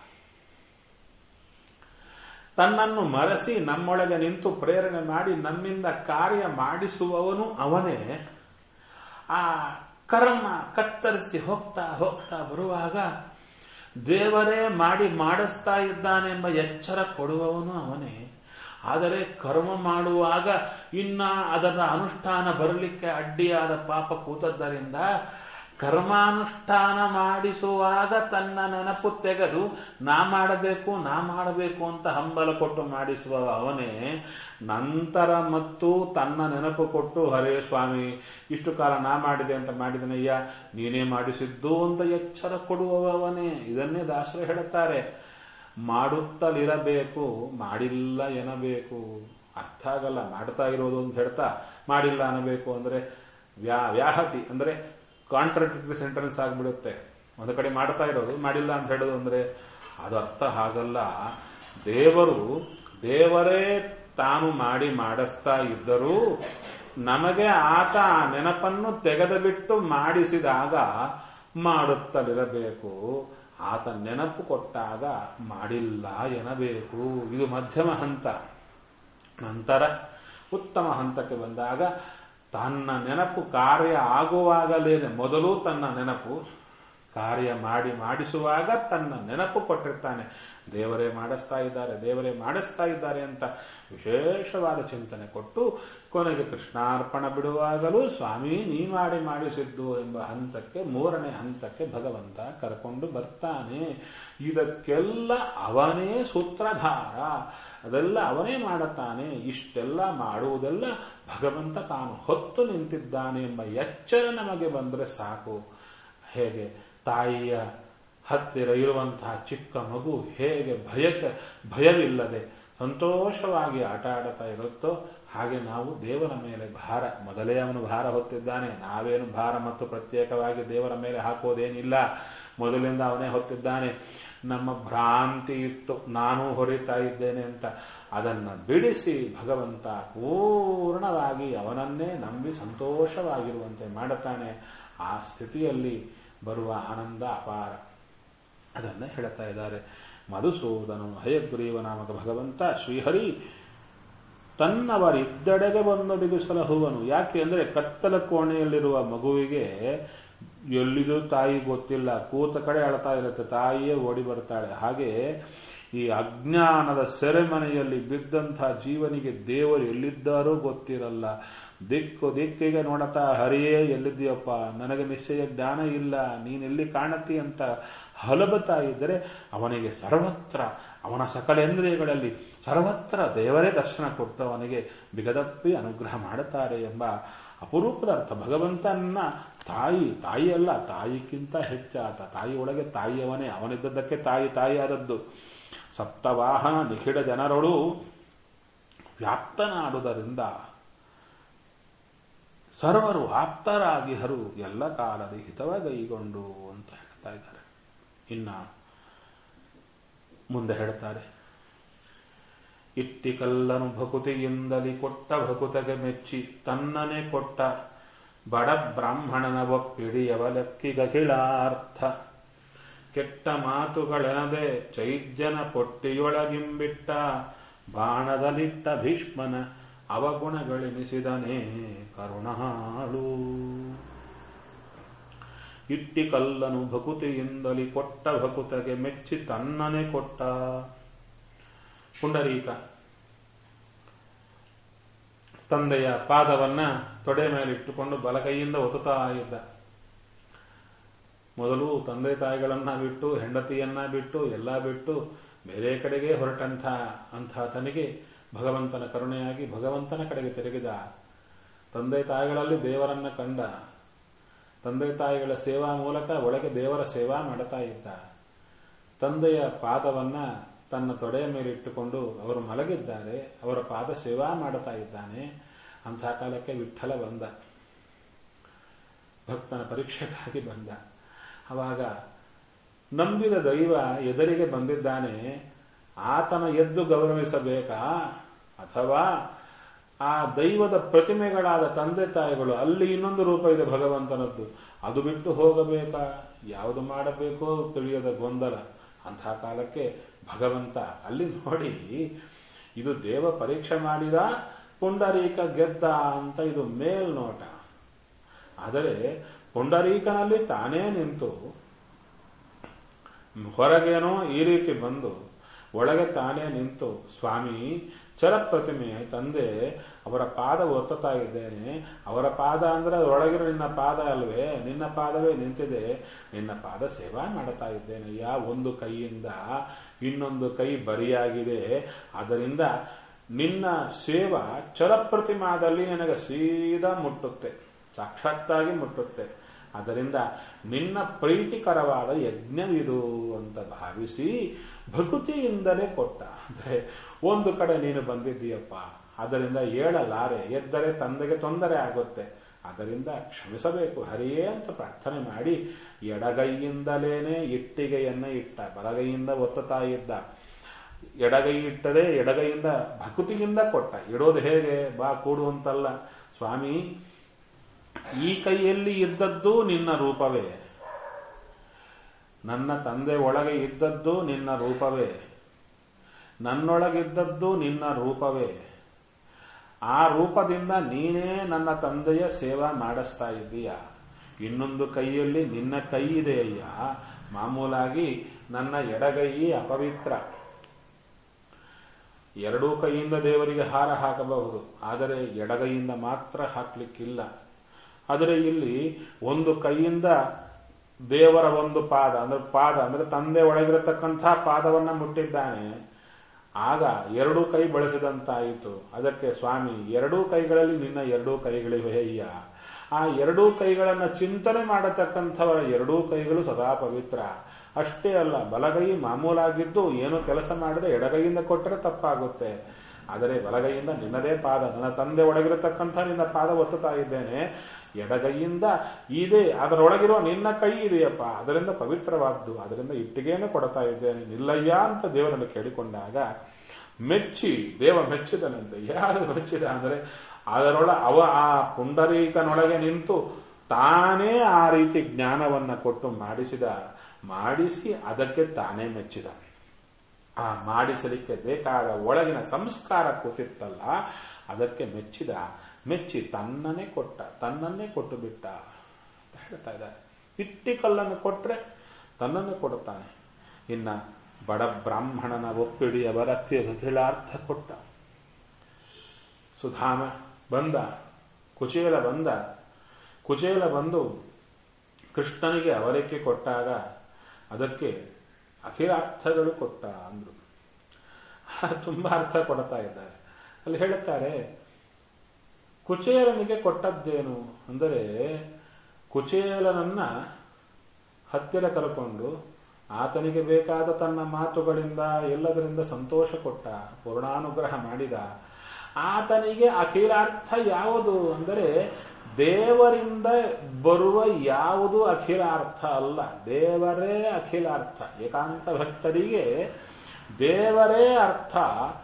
ತನ್ನನ್ನು ಮರೆಸಿ ನಮ್ಮೊಳಗೆ ನಿಂತು ಪ್ರೇರಣೆ ಮಾಡಿ ನಮ್ಮಿಂದ ಕಾರ್ಯ ಮಾಡಿಸುವವನು ಅವನೇ. ಆ ಕರ್ಮ ಕತ್ತರಿಸಿ ಹೋಗ್ತಾ ಹೋಗ್ತಾ ಬರುವಾಗ ದೇವರೇ ಮಾಡಿಸ್ತಾ ಇದ್ದಾನೆಂಬ ಎಚ್ಚರ ಕೊಡುವವನು ಅವನೇ. ಆದರೆ ಕರ್ಮ ಮಾಡುವಾಗ ಇನ್ನ ಅದರ ಅನುಷ್ಠಾನ ಬರಲಿಕ್ಕೆ ಅಡ್ಡಿಯಾದ ಪಾಪ ಕೂತದ್ದರಿಂದ ಕರ್ಮಾನುಷ್ಠಾನ ಮಾಡಿಸುವಾಗ ತನ್ನ ನೆನಪು ತೆಗೆದು ನಾ ಮಾಡಬೇಕು ಅಂತ ಹಂಬಲ ಕೊಟ್ಟು ಮಾಡಿಸುವ ಅವನೇ. ನಂತರ ಮತ್ತು ತನ್ನ ನೆನಪು ಕೊಟ್ಟು ಹರೇ ಸ್ವಾಮಿ ಇಷ್ಟು ಕಾಲ ನಾ ಮಾಡಿದೆ ಅಂತ ಮಾಡಿದನಯ್ಯ, ನೀನೇ ಮಾಡಿಸಿದ್ದು ಅಂತ ಎಚ್ಚರ ಕೊಡುವವನೇ. ಇದನ್ನೇ ದಾಸರು ಹೇಳುತ್ತಾರೆ, ಮಾಡುತ್ತಲಿರಬೇಕು, ಮಾಡಿಲ್ಲ ಎನ್ನಬೇಕು. ಅರ್ಥ ಆಗಲ್ಲ. ಮಾಡ್ತಾ ಇರೋದು ಅಂತ ಹೇಳ್ತಾ ಮಾಡಿಲ್ಲ ಅನ್ನಬೇಕು ಅಂದ್ರೆ ವ್ಯಾಹತಿ ಅಂದ್ರೆ ಕಾಂಟ್ರಾಡಿಕ್ಟರಿ ಸೆಂಟೆನ್ಸ್ ಆಗಿಬಿಡುತ್ತೆ. ಒಂದು ಕಡೆ ಮಾಡ್ತಾ ಇರೋದು ಮಾಡಿಲ್ಲ ಅಂತ ಹೇಳೋದು ಅಂದ್ರೆ ಅದು ಅರ್ಥ ಆಗಲ್ಲ. ದೇವರೇ ತಾನು ಮಾಡಿಸ್ತಾ ಇದ್ದರೂ ನಮಗೆ ಆತ ಆ ನೆನಪನ್ನು ತೆಗೆದು ಬಿಟ್ಟು ಮಾಡಿಸಿದಾಗ ಮಾಡುತ್ತಲಿರಬೇಕು. ಆತ ನೆನಪು ಕೊಟ್ಟಾಗ ಮಾಡಿಲ್ಲ ಎನ್ನಬೇಕು. ಇದು ಮಧ್ಯಮ ಹಂತ. ನಂತರ ಉತ್ತಮ ಹಂತಕ್ಕೆ ಬಂದಾಗ ತನ್ನ ನೆನಪು ಕಾರ್ಯ ಆಗುವಾಗಲೇನೆ ಮೊದಲು ತನ್ನ ನೆನಪು ಕಾರ್ಯ ಮಾಡಿಸುವಾಗ ತನ್ನ ನೆನಪು ಕೊಟ್ಟಿರ್ತಾನೆ. ದೇವರೇ ಮಾಡಿಸ್ತಾ ಇದ್ದಾರೆ ಅಂತ ವಿಶೇಷವಾದ ಚಿಂತನೆ ಕೊಟ್ಟು ಕೊನೆಗೆ ಕೃಷ್ಣಾರ್ಪಣ ಬಿಡುವಾಗಲೂ ಸ್ವಾಮಿ ನೀ ಮಾಡಿಸಿದ್ದು ಎಂಬ ಹಂತಕ್ಕೆ, ಮೂರನೇ ಹಂತಕ್ಕೆ ಭಗವಂತ ಕರ್ಕೊಂಡು ಬರ್ತಾನೆ. ಇದಕ್ಕೆಲ್ಲ ಅವನೇ ಸೂತ್ರಧಾರ, ಅದೆಲ್ಲ ಅವನೇ ಮಾಡುತ್ತಾನೆ. ಇಷ್ಟೆಲ್ಲ ಮಾಡುವುದೆಲ್ಲ ಭಗವಂತ ತಾನು ಹೊತ್ತು ನಿಂತಿದ್ದಾನೆ ಎಂಬ ಎಚ್ಚರ ನಮಗೆ ಬಂದರೆ ಸಾಕು. ಹೇಗೆ ತಾಯಿಯ ಹತ್ತಿರ ಇರುವಂತಹ ಚಿಕ್ಕ ಮಗು ಹೇಗೆ ಭಯವಿಲ್ಲದೆ ಸಂತೋಷವಾಗಿ ಆಟ ಆಡುತ್ತಾ ಇರುತ್ತೋ ಹಾಗೆ ನಾವು ದೇವರ ಮೇಲೆ ಭಾರ, ಮೊದಲೇ ಅವನು ಭಾರ ಹೊತ್ತಿದ್ದಾನೆ. ನಾವೇನು ಭಾರ ಮತ್ತು ಪ್ರತ್ಯೇಕವಾಗಿ ದೇವರ ಮೇಲೆ ಹಾಕೋದೇನಿಲ್ಲ, ಮೊದಲಿಂದ ಅವನೇ ಹೊತ್ತಿದ್ದಾನೆ. ನಮ್ಮ ಭ್ರಾಂತಿ ಇತ್ತು ನಾನು ಹೊರಿತಾ ಇದ್ದೇನೆ ಅಂತ, ಅದನ್ನು ಬಿಡಿಸಿ ಭಗವಂತ ಪೂರ್ಣವಾಗಿ ಅವನನ್ನೇ ನಂಬಿ ಸಂತೋಷವಾಗಿರುವಂತೆ ಮಾಡುತ್ತಾನೆ. ಆ ಸ್ಥಿತಿಯಲ್ಲಿ ಬರುವ ಆನಂದ ಅಪಾರ. ಅದನ್ನೇ ಹೇಳ್ತಾ ಇದ್ದಾರೆ. ಮಧುಸೂದನು ಹಯಗ್ರೀವ ನಾಮಕ ಭಗವಂತ ಶ್ರೀಹರಿ ತನ್ನವರಿದ್ದೆಡೆಗೆ ಬಂದೊದಗಿ ಸಲಹುವನು. ಯಾಕೆ ಅಂದರೆ ಕತ್ತಲ ಕೋಣೆಯಲ್ಲಿರುವ ಮಗುವಿಗೆ ಎಲ್ಲಿದು ತಾಯಿ ಗೊತ್ತಿಲ್ಲ, ಕೂತ ಕಡೆ ಅಳ್ತಾ ಇರುತ್ತೆ, ತಾಯಿಯೇ ಓಡಿ ಬರ್ತಾಳೆ. ಹಾಗೆ ಈ ಅಜ್ಞಾನದ ಸೆರೆಮನೆಯಲ್ಲಿ ಬಿದ್ದಂತಹ ಜೀವನಿಗೆ ದೇವರು ಎಲ್ಲಿದ್ದಾರೋ ಗೊತ್ತಿರಲ್ಲ. ದಿಕ್ಕಿಗೆ ನೋಡತಾ ಹರಿಯೇ ಎಲ್ಲಿದ್ದೀಯಪ್ಪ, ನನಗೆ ನಿಶ್ಚಯ ಜ್ಞಾನ ಇಲ್ಲ, ನೀನೆಲ್ಲಿ ಕಾಣತಿ ಅಂತ ಹಲಬತಾ ಇದ್ದರೆ ಅವನಿಗೆ ಸರ್ವತ್ರ ಅವನ ಸಕಲೇಂದ್ರಿಯಗಳಲ್ಲಿ ಸರ್ವತ್ರ ದೇವರೇ ದರ್ಶನ ಕೊಟ್ಟು ಅವನಿಗೆ ಬಿಗದಪ್ಪಿ ಅನುಗ್ರಹ ಮಾಡುತ್ತಾರೆ ಎಂಬ ಅಪರೂಪದ ಅರ್ಥ. ಭಗವಂತನ ತಾಯಿಯಲ್ಲ, ತಾಯಿಗಿಂತ ಹೆಚ್ಚಾತ. ತಾಯಿ ಒಳಗೆ ತಾಯಿಯವನೇ, ಅವನಿದ್ದದ್ದಕ್ಕೆ ತಾಯಿ ಆದದ್ದು. ಸಪ್ತವಾಹನ ನಿಖಿಡ ಜನರೊಳು ವ್ಯಾಪ್ತನಾಡುವುದರಿಂದ ಸರ್ವರು ಆಪ್ತರಾಗಿಹರು ಎಲ್ಲ ಕಾಲದ ಹಿತವಗೈಗೊಂಡು ಅಂತ ಹೇಳ್ತಾ ಇದ್ದಾರೆ. ಇನ್ನ ಮುಂದೆ ಹೇಳ್ತಾರೆ, ಇಟ್ಟಿಕಲ್ಲನು ಭಕುತಿಯಿಂದಲಿ ಕೊಟ್ಟ ಭಕುತಗೆ ಮೆಚ್ಚಿ ತನ್ನನೆ ಕೊಟ್ಟ ಬಡ ಬ್ರಾಹ್ಮಣನ ಒಪ್ಪಿಡಿಯವಲಕ್ಕಿಗಖಿಳಾರ್ಥ ಕೆಟ್ಟ ಮಾತುಗಳೆನದೆ ಚೈದ್ಯನ ಪೊಟ್ಟಿಯೊಳಗಿಂಬಿಟ್ಟ ಬಾಣದಲಿಟ್ಟ ಭೀಷ್ಮನ ಅವಗುಣಗಳೆನಿಸಿದನೇ ಕರುಣಾಳು. ಇಟ್ಟಿಕಲ್ಲನು ಭಕುತಿಯಿಂದಲಿ ಕೊಟ್ಟ ಭಕುತಗೆ ಮೆಚ್ಚಿ ತನ್ನನೆ ಕೊಟ್ಟ. ಪುಂಡರೀಕ ತಂದೆಯ ಪಾದವನ್ನ ತೊಡೆ ಮೇಲೆ ಇಟ್ಟುಕೊಂಡು ಬಲಗೈಯಿಂದ ಒತ್ತುತ್ತಾ ಇದ್ದ. ಮೊದಲು ತಂದೆ ತಾಯಿಗಳನ್ನ ಬಿಟ್ಟು, ಹೆಂಡತಿಯನ್ನ ಬಿಟ್ಟು, ಎಲ್ಲ ಬಿಟ್ಟು ಬೇರೆ ಕಡೆಗೆ ಹೊರಟಂಥ ತನಿಗೆ ಭಗವಂತನ ಕರುಣೆಯಾಗಿ ಭಗವಂತನ ಕಡೆಗೆ ತಿರುಗಿದ. ತಂದೆ ತಾಯಿಗಳಲ್ಲಿ ದೇವರನ್ನ ಕಂಡ. ತಂದೆ ತಾಯಿಗಳ ಸೇವಾ ಮೂಲಕ ಒಳಗೆ ದೇವರ ಸೇವಾ ಮಾಡುತ್ತಾ ಇದ್ದ. ತಂದೆಯ ಪಾದವನ್ನ ತನ್ನ ತೊಡೆಯ ಮೇಲೆ ಇಟ್ಟುಕೊಂಡು ಅವರು ಮಲಗಿದ್ದಾರೆ, ಅವರ ಪಾದ ಸೇವಾ ಮಾಡುತ್ತಾ ಇದ್ದಾನೆ. ಅಂಥ ಕಾಲಕ್ಕೆ ವಿಠ್ಠಲ ಬಂದ, ಭಕ್ತನ ಪರೀಕ್ಷೆಗಾಗಿ ಬಂದ. ಅವಾಗ ನಂಬಿದ ದೈವ ಎದುರಿಗೆ ಬಂದಿದ್ದಾನೆ, ಆತನ ಎದ್ದು ಗೌರವಿಸಬೇಕಾ ಅಥವಾ ಆ ದೈವದ ಪ್ರತಿಮೆಗಳಾದ ತಂದೆ ತಾಯಿಗಳು, ಅಲ್ಲಿ ಇನ್ನೊಂದು ರೂಪ ಇದೆ ಭಗವಂತನದ್ದು, ಅದು ಬಿಟ್ಟು ಹೋಗಬೇಕಾ? ಯಾವುದು ಮಾಡಬೇಕೋ ತಿಳಿಯದ ಗೊಂದಲ. ಅಂಥ ಕಾಲಕ್ಕೆ ಭಗವಂತ ಅಲ್ಲಿ ನೋಡಿ, ಇದು ದೇವ ಪರೀಕ್ಷೆ ಮಾಡಿದ, ಪುಂಡರೀಕ ಗೆದ್ದ ಅಂತ ಇದು ಮೇಲ್ನೋಟ. ಆದರೆ ಪುಂಡರೀಕನಲ್ಲಿ ತಾನೇ ನಿಂತು ಹೊರಗೇನೋ ಈ ರೀತಿ ಬಂದು ಒಳಗೆ ತಾನೇ ನಿಂತು, ಸ್ವಾಮಿ ಚರಪ್ರತಿಮೆ ತಂದೆ ಅವರ ಪಾದ ಒತ್ತುತ್ತಾ ಇದ್ದೇನೆ. ಅವರ ಪಾದ ಅಂದ್ರೆ ಒಳಗಿರೋ ನಿನ್ನ ಪಾದ ಅಲ್ವೇ, ನಿನ್ನ ಪಾದವೇ ನಿಂತಿದೆ, ನಿನ್ನ ಪಾದ ಸೇವಾ ಮಾಡುತ್ತಾ ಇದ್ದೇನೆ. ಒಂದು ಕೈಯಿಂದ ಇನ್ನೊಂದು ಕೈ ಬರಿಯಾಗಿದೆ. ಆದ್ದರಿಂದ ನಿನ್ನ ಸೇವಾ ಚರಪ್ರತಿಮಾದಲ್ಲಿ ನನಗೆ ಸೀದಾ ಮುಟ್ಟುತ್ತೆ, ಸಾಕ್ಷಾತ್ತಾಗಿ ಮುಟ್ಟುತ್ತೆ. ಆದ್ದರಿಂದ ನಿನ್ನ ಪ್ರೀತಿಕರವಾದ ಯಜ್ಞವಿದು ಅಂತ ಭಾವಿಸಿ ಭಕುತಿಯಿಂದಲೇ ಕೊಟ್ಟ. ಅಂದರೆ ಒಂದು ಕಡೆ ನೀನು ಬಂದಿದ್ದೀಯಪ್ಪ, ಅದರಿಂದ ಏಳಲಾರೆ, ಎದ್ದರೆ ತಂದೆಗೆ ತೊಂದರೆ ಆಗುತ್ತೆ, ಅದರಿಂದ ಕ್ಷಮಿಸಬೇಕು ಹರಿಯೇ ಅಂತ ಪ್ರಾರ್ಥನೆ ಮಾಡಿ ಎಡಗೈಯಿಂದಲೇನೆ ಇಟ್ಟಿಗೆಯನ್ನ ಇಟ್ಟ. ಬಲಗೈಯಿಂದ ಒತ್ತುತ್ತಾ ಇದ್ದ. ಎಡಗೈ ಇಟ್ಟರೆ ಎಡಗೈಯಿಂದ ಭಕುತಿಯಿಂದ ಕೊಟ್ಟ. ಇಡೋದು ಹೇಗೆ? ಬಾ ಕೂಡು ಅಂತಲ್ಲ, ಸ್ವಾಮಿ ಈ ಕೈಯಲ್ಲಿ ಇದ್ದದ್ದು ನಿನ್ನ ರೂಪವೇ, ನನ್ನ ತಂದೆ ಒಳಗೆ ಇದ್ದದ್ದು ನಿನ್ನ ರೂಪವೇ, ನನ್ನೊಳಗಿದ್ದದ್ದು ನಿನ್ನ ರೂಪವೇ. ಆ ರೂಪದಿಂದ ನೀನೇ ನನ್ನ ತಂದೆಯ ಸೇವಾ ಮಾಡಿಸ್ತಾ ಇದ್ದೀಯ. ಇನ್ನೊಂದು ಕೈಯಲ್ಲಿ ನಿನ್ನ ಕೈ ಇದೆಯಯ್ಯ. ಮಾಮೂಲಾಗಿ ನನ್ನ ಎಡಗೈ ಅಪವಿತ್ರ. ಎರಡೂ ಕೈಯಿಂದ ದೇವರಿಗೆ ಹಾರ ಹಾಕಬಹುದು, ಆದರೆ ಎಡಗೈಯಿಂದ ಮಾತ್ರ ಹಾಕ್ಲಿಕ್ಕಿಲ್ಲ. ಆದರೆ ಇಲ್ಲಿ ಒಂದು ಕೈಯಿಂದ ದೇವರ ಒಂದು ಪಾದ ಅಂದ್ರೆ ತಂದೆ ಒಳಗಿರತಕ್ಕಂಥ ಪಾದವನ್ನ ಮುಟ್ಟಿದ್ದಾನೆ. ಆಗ ಎರಡೂ ಕೈ ಬಳಸಿದಂತಾಯಿತು. ಅದಕ್ಕೆ ಸ್ವಾಮಿ ಎರಡೂ ಕೈಗಳಲ್ಲಿ ನಿನ್ನ ಎರಡೂ ಕೈಗಳಿವೆ ಅಯ್ಯ. ಆ ಎರಡೂ ಕೈಗಳನ್ನ ಚಿಂತನೆ ಮಾಡತಕ್ಕಂಥವರ ಎರಡೂ ಕೈಗಳು ಸದಾ ಪವಿತ್ರ. ಅಷ್ಟೇ ಅಲ್ಲ, ಬಲಗೈ ಮಾಮೂಲಾಗಿದ್ದು ಏನು ಕೆಲಸ ಮಾಡದೆ ಎಡಗೈಯಿಂದ ಕೊಟ್ಟರೆ ತಪ್ಪಾಗುತ್ತೆ. ಆದರೆ ಬಲಗೈಯಿಂದ ನಿನ್ನದೇ ಪಾದ, ನನ್ನ ತಂದೆ ಒಳಗಿರತಕ್ಕಂಥ ನಿನ್ನ ಪಾದ ಒತ್ತುತ್ತಾ ಇದ್ದೇನೆ. ಎಡಗೈಯಿಂದ ಇದೆ, ಅದರೊಳಗಿರೋ ನಿನ್ನ ಕೈ ಇದೆಯಪ್ಪ, ಅದರಿಂದ ಪವಿತ್ರವಾದ್ದು, ಅದರಿಂದ ಇಟ್ಟಿಗೆಯನ್ನು ಕೊಡ್ತಾ ಇದ್ದೇನೆ, ನಿಲ್ಲಯ್ಯ ಅಂತ ದೇವರನ್ನು ಕೇಳಿಕೊಂಡಾಗ ಮೆಚ್ಚಿ ದೇವ ಮೆಚ್ಚಿದನಂತೆ. ಯಾರು ಮೆಚ್ಚಿದ ಅಂದರೆ ಆ ಪುಂಡರೀಕನೊಳಗೆ ನಿಂತು ತಾನೇ ಆ ರೀತಿ ಜ್ಞಾನವನ್ನ ಕೊಟ್ಟು ಮಾಡಿಸಿ ಅದಕ್ಕೆ ತಾನೇ ಮೆಚ್ಚಿದ. ಆ ಮಾಡಿಸಲಿಕ್ಕೆ ಬೇಕಾದ ಒಳಗಿನ ಸಂಸ್ಕಾರ ಕೂತಿತ್ತಲ್ಲ, ಅದಕ್ಕೆ ಮೆಚ್ಚಿ ತನ್ನನ್ನೇ ಕೊಟ್ಟು ಬಿಟ್ಟ ಅಂತ ಹೇಳ್ತಾ ಇದ್ದಾರೆ. ಇಟ್ಟಿ ಕಲ್ಲನ್ನು ಕೊಟ್ರೆ ತನ್ನನ್ನು ಕೊಡುತ್ತಾನೆ. ಇನ್ನ ಬಡ ಬ್ರಾಹ್ಮಣನ ಒಪ್ಪಿಡಿಯ ಬರಕ್ಕೆ ಅಖಿಲಾರ್ಥ ಕೊಟ್ಟ. ಸುಧಾಮ ಬಂದ, ಕುಚೇಲ ಬಂದು ಕೃಷ್ಣನಿಗೆ ಅವಲಕ್ಕಿ ಕೊಟ್ಟಾಗ ಅದಕ್ಕೆ ಅಖಿಲಾರ್ಥಗಳು ಕೊಟ್ಟ ಅಂದ್ರು. ತುಂಬಾ ಅರ್ಥ ಕೊಡ್ತಾ ಇದ್ದಾರೆ. ಅಲ್ಲಿ ಹೇಳುತ್ತಾರೆ, ಕುಚೇಲನಿಗೆ ಕೊಟ್ಟದ್ದೇನು ಅಂದರೆ, ಕುಚೇಲನನ್ನ ಹತ್ತಿರ ಕರ್ಕೊಂಡು ಆತನಿಗೆ ಬೇಕಾದ ತನ್ನ ಮಾತುಗಳಿಂದ ಎಲ್ಲದರಿಂದ ಸಂತೋಷ ಕೊಟ್ಟ, ಪೂರ್ಣಾನುಗ್ರಹ ಮಾಡಿದ. ಆತನಿಗೆ ಅಖಿಲಾರ್ಥ ಯಾವುದು ಅಂದರೆ, ದೇವರಿಂದ ಬರುವ ಯಾವುದು ಅಖಿಲಾರ್ಥ ಅಲ್ಲ, ದೇವರೇ ಅಖಿಲಾರ್ಥ. ಏಕಾಂತ ಭಕ್ತರಿಗೆ ದೇವರೇ ಅರ್ಥ,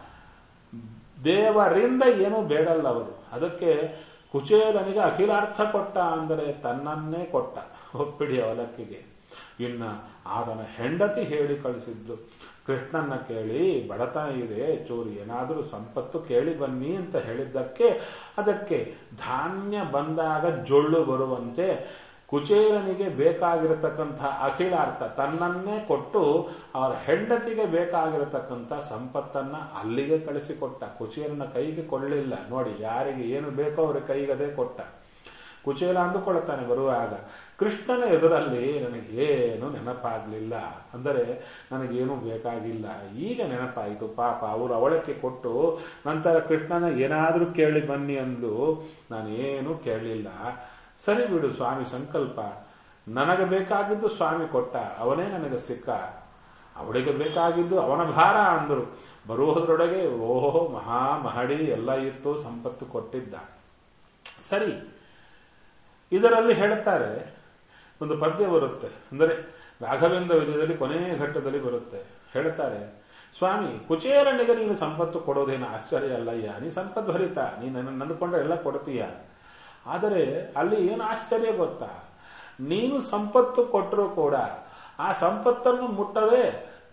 ದೇವರಿಂದ ಏನು ಬೇಡಲ್ಲ ಅವರು. ಅದಕ್ಕೆ ಕುಚೇಲನಿಗೆ ಅಖಿಲಾರ್ಥ ಕೊಟ್ಟ ಅಂದರೆ ತನ್ನನ್ನೇ ಕೊಟ್ಟ, ಒಪ್ಪಿಡಿ ಅವಲಕ್ಕಿಗೆ. ಇನ್ನ ಆತನ ಹೆಂಡತಿ ಹೇಳಿ ಕಳಿಸಿದ್ದು, ಕೃಷ್ಣನ್ನ ಕೇಳಿ ಬಡತನ ಇದೆ, ಚೂರು ಏನಾದರೂ ಸಂಪತ್ತು ಕೇಳಿ ಬನ್ನಿ ಅಂತ ಹೇಳಿದ್ದಕ್ಕೆ ಅದಕ್ಕೆ ಧಾನ್ಯ ಬಂದಾಗ ಜೊಳ್ಳು ಬರುವಂತೆ ಕುಚೇಲನಿಗೆ ಬೇಕಾಗಿರತಕ್ಕಂಥ ಅಖಿಲಾರ್ಥ ತನ್ನನ್ನೇ ಕೊಟ್ಟು ಅವರ ಹೆಂಡತಿಗೆ ಬೇಕಾಗಿರತಕ್ಕಂಥ ಸಂಪತ್ತನ್ನ ಅಲ್ಲಿಗೆ ಕಳಿಸಿಕೊಟ್ಟ. ಕುಚೇಲನ ಕೈಗೆ ಕೊಳ್ಳಿಲ್ಲ. ನೋಡಿ, ಯಾರಿಗೆ ಏನು ಬೇಕೋ ಅವ್ರ ಕೈಗದೇ ಕೊಟ್ಟ. ಕುಚೇಲ ಅಂದುಕೊಳ್ತಾನೆ ಬರುವಾಗ, ಕೃಷ್ಣನ ಎದುರಲ್ಲಿ ನನಗೇನು ನೆನಪಾಗ್ಲಿಲ್ಲ, ಅಂದರೆ ನನಗೇನು ಬೇಕಾಗಿಲ್ಲ, ಈಗ ನೆನಪಾಯಿತು. ಪಾಪ ಅವರು ಅವಳಕ್ಕೆ ಕೊಟ್ಟು ನಂತರ ಕೃಷ್ಣನ ಏನಾದ್ರೂ ಕೇಳಿ ಬನ್ನಿ ಅಂದು ನಾನೇನು ಕೇಳಲಿಲ್ಲ. ಸರಿ ಬಿಡು, ಸ್ವಾಮಿ ಸಂಕಲ್ಪ, ನನಗೆ ಬೇಕಾಗಿದ್ದು ಸ್ವಾಮಿ ಕೊಟ್ಟ, ಅವನೇ ನನಗೆ ಸಿಕ್ಕ, ಅವಳಿಗೆ ಬೇಕಾಗಿದ್ದು ಅವನ ಭಾರ ಅಂದರು. ಬರುವುದರೊಳಗೆ ಓಹೋ ಮಹಡಿ ಎಲ್ಲ ಇತ್ತು, ಸಂಪತ್ತು ಕೊಟ್ಟಿದ್ದ. ಸರಿ, ಇದರಲ್ಲಿ ಹೇಳ್ತಾರೆ, ಒಂದು ಪದ್ಯ ಬರುತ್ತೆ, ಅಂದರೆ ರಾಘವೇಂದ್ರ ವಿಜಯದಲ್ಲಿ ಕೊನೆಯ ಘಟ್ಟದಲ್ಲಿ ಬರುತ್ತೆ. ಹೇಳ್ತಾರೆ, ಸ್ವಾಮಿ ಕುಚೇಲನಿಗೆ ನೀನು ಸಂಪತ್ತು ಕೊಡೋದೇನು ಆಶ್ಚರ್ಯ ಅಲ್ಲಯ್ಯ, ನೀ ಸಂಪತ್ತು ಭರಿತ, ನೀನು ನಂದುಕೊಂಡ್ರೆ ಎಲ್ಲ ಕೊಡ್ತೀಯ. ಆದರೆ ಅಲ್ಲಿ ಏನು ಆಶ್ಚರ್ಯ ಗೊತ್ತಾ, ನೀನು ಸಂಪತ್ತು ಕೊಟ್ಟರೂ ಕೂಡ ಆ ಸಂಪತ್ತನ್ನು ಮುಟ್ಟದೆ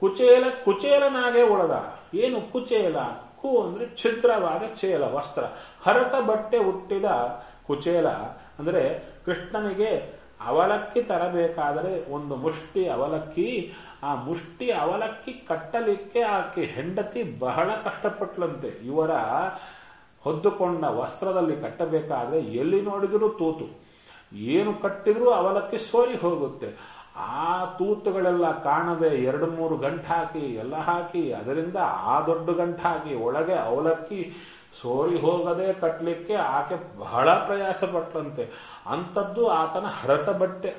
ಕುಚೇಲನಾಗೆ ಉಳದ. ಏನು ಕುಚೇಲ? ಕು ಅಂದ್ರೆ ಛಿದ್ರವಾದ ಚೇಲ, ವಸ್ತ್ರ, ಹರಕ ಬಟ್ಟೆ ಹುಟ್ಟಿದ ಕುಚೇಲ. ಅಂದ್ರೆ ಕೃಷ್ಣನಿಗೆ ಅವಲಕ್ಕಿ ತರಬೇಕಾದರೆ ಒಂದು ಮುಷ್ಟಿ ಅವಲಕ್ಕಿ, ಆ ಮುಷ್ಟಿ ಅವಲಕ್ಕಿ ಕಟ್ಟಲಿಕ್ಕೆ ಆಕೆ ಹೆಂಡತಿ ಬಹಳ ಕಷ್ಟಪಟ್ಲಂತೆ. ಇವರ ಹೊದ್ದುಕೊಂಡ ವಸ್ತ್ರದಲ್ಲಿ ಕಟ್ಟಬೇಕಾದ್ರೆ ಎಲ್ಲಿ ನೋಡಿದರೂ ತೂತು, ಏನು ಕಟ್ಟಿದ್ರೂ ಅವಲಕ್ಕಿ ಸೋರಿ ಹೋಗುತ್ತೆ. ಆ ತೂತುಗಳೆಲ್ಲ ಕಾಣದೆ 2-3 ಗಂಟು ಹಾಕಿ ಎಲ್ಲ ಹಾಕಿ ಅದರಿಂದ ಆ ದೊಡ್ಡ ಗಂಟು ಹಾಕಿ ಒಳಗೆ ಅವಲಕ್ಕಿ ಸೋರಿ ಹೋಗದೆ ಕಟ್ಟಲಿಕ್ಕೆ ಆಕೆ ಬಹಳ ಪ್ರಯಾಸ ಪಟ್ಲಂತೆ. ಅಂಥದ್ದು ಆತನ ಹರಕ ಬಟ್ಟೆ.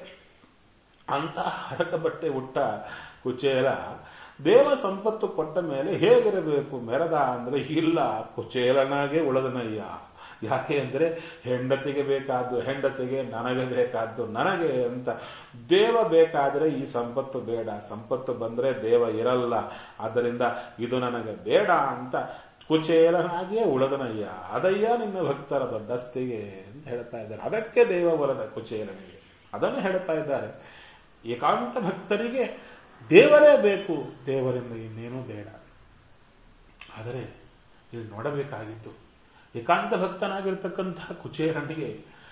ಅಂತ ಹರಕ ಬಟ್ಟೆ ಹುಟ್ಟ ಕುಚೇಲ ದೇವ ಸಂಪತ್ತು ಕೊಟ್ಟ ಮೇಲೆ ಹೇಗಿರಬೇಕು ಮೆರದ ಅಂದ್ರೆ, ಇಲ್ಲ ಕುಚೇಲನಾಗೆ ಉಳದನಯ್ಯ. ಯಾಕೆ ಅಂದ್ರೆ ಹೆಂಡತಿಗೆ ಬೇಕಾದ್ದು ಹೆಂಡತಿಗೆ, ನನಗೆ ಬೇಕಾದ್ದು ನನಗೆ ಅಂತ. ದೇವ ಬೇಕಾದ್ರೆ ಈ ಸಂಪತ್ತು ಬೇಡ, ಸಂಪತ್ತು ಬಂದ್ರೆ ದೇವ ಇರಲ್ಲ, ಆದ್ದರಿಂದ ಇದು ನನಗೆ ಬೇಡ ಅಂತ ಕುಚೇಲನಾಗಿಯೇ ಉಳದನಯ್ಯ. ಅದಯ್ಯ ನಿನ್ನ ಭಕ್ತರ ದೊಡ್ಡಸ್ತಿಗೆ ಅಂತ ಹೇಳ್ತಾ ಇದ್ದಾರೆ. ಅದಕ್ಕೆ ದೇವ ಬರದ ಕುಚೇಲನಿಗೆ, ಅದನ್ನು ಹೇಳ್ತಾ ಇದ್ದಾರೆ. ಏಕಾಂತ ಭಕ್ತರಿಗೆ ದೇವರೇ ಬೇಕು, ದೇವರಿಂದ ಇನ್ನೇನೂ ಬೇಡ. ಆದರೆ ಇಲ್ಲಿ ನೋಡಬೇಕಾಗಿತ್ತು, ಏಕಾಂತ ಭಕ್ತನಾಗಿರ್ತಕ್ಕಂತಹ ಕುಚೇಲನಿಗೆ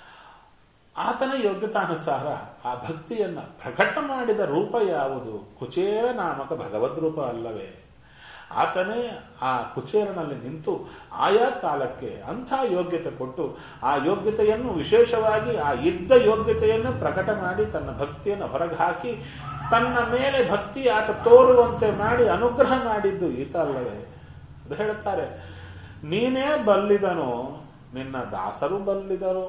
ಆತನ ಯೋಗ್ಯತಾನುಸಾರ ಆ ಭಕ್ತಿಯನ್ನ ಪ್ರಕಟ ಮಾಡಿದ ರೂಪ ಯಾವುದು? ಕುಚೇಲ ನಾಮಕ ಭಗವದ್ ರೂಪ ಅಲ್ಲವೇ? ಆತನೇ ಆ ಕುಚೇಲನಲ್ಲಿ ನಿಂತು ಆಯಾ ಕಾಲಕ್ಕೆ ಅಂಥ ಯೋಗ್ಯತೆ ಕೊಟ್ಟು ಆ ಯೋಗ್ಯತೆಯನ್ನು ವಿಶೇಷವಾಗಿ ಆ ಇದ್ದ ಯೋಗ್ಯತೆಯನ್ನು ಪ್ರಕಟ ಮಾಡಿ ತನ್ನ ಭಕ್ತಿಯನ್ನು ಹೊರಗೆ ಹಾಕಿ ತನ್ನ ಮೇಲೆ ಭಕ್ತಿ ಆತ ತೋರುವಂತೆ ಮಾಡಿ ಅನುಗ್ರಹ ಮಾಡಿದ್ದು ಈತ ಅಲ್ಲವೇ? ಅದು ಹೇಳ್ತಾರೆ, ನೀನೇ ಬಲ್ಲಿದನೋ ನಿನ್ನ ದಾಸರು ಬಲ್ಲಿದರು.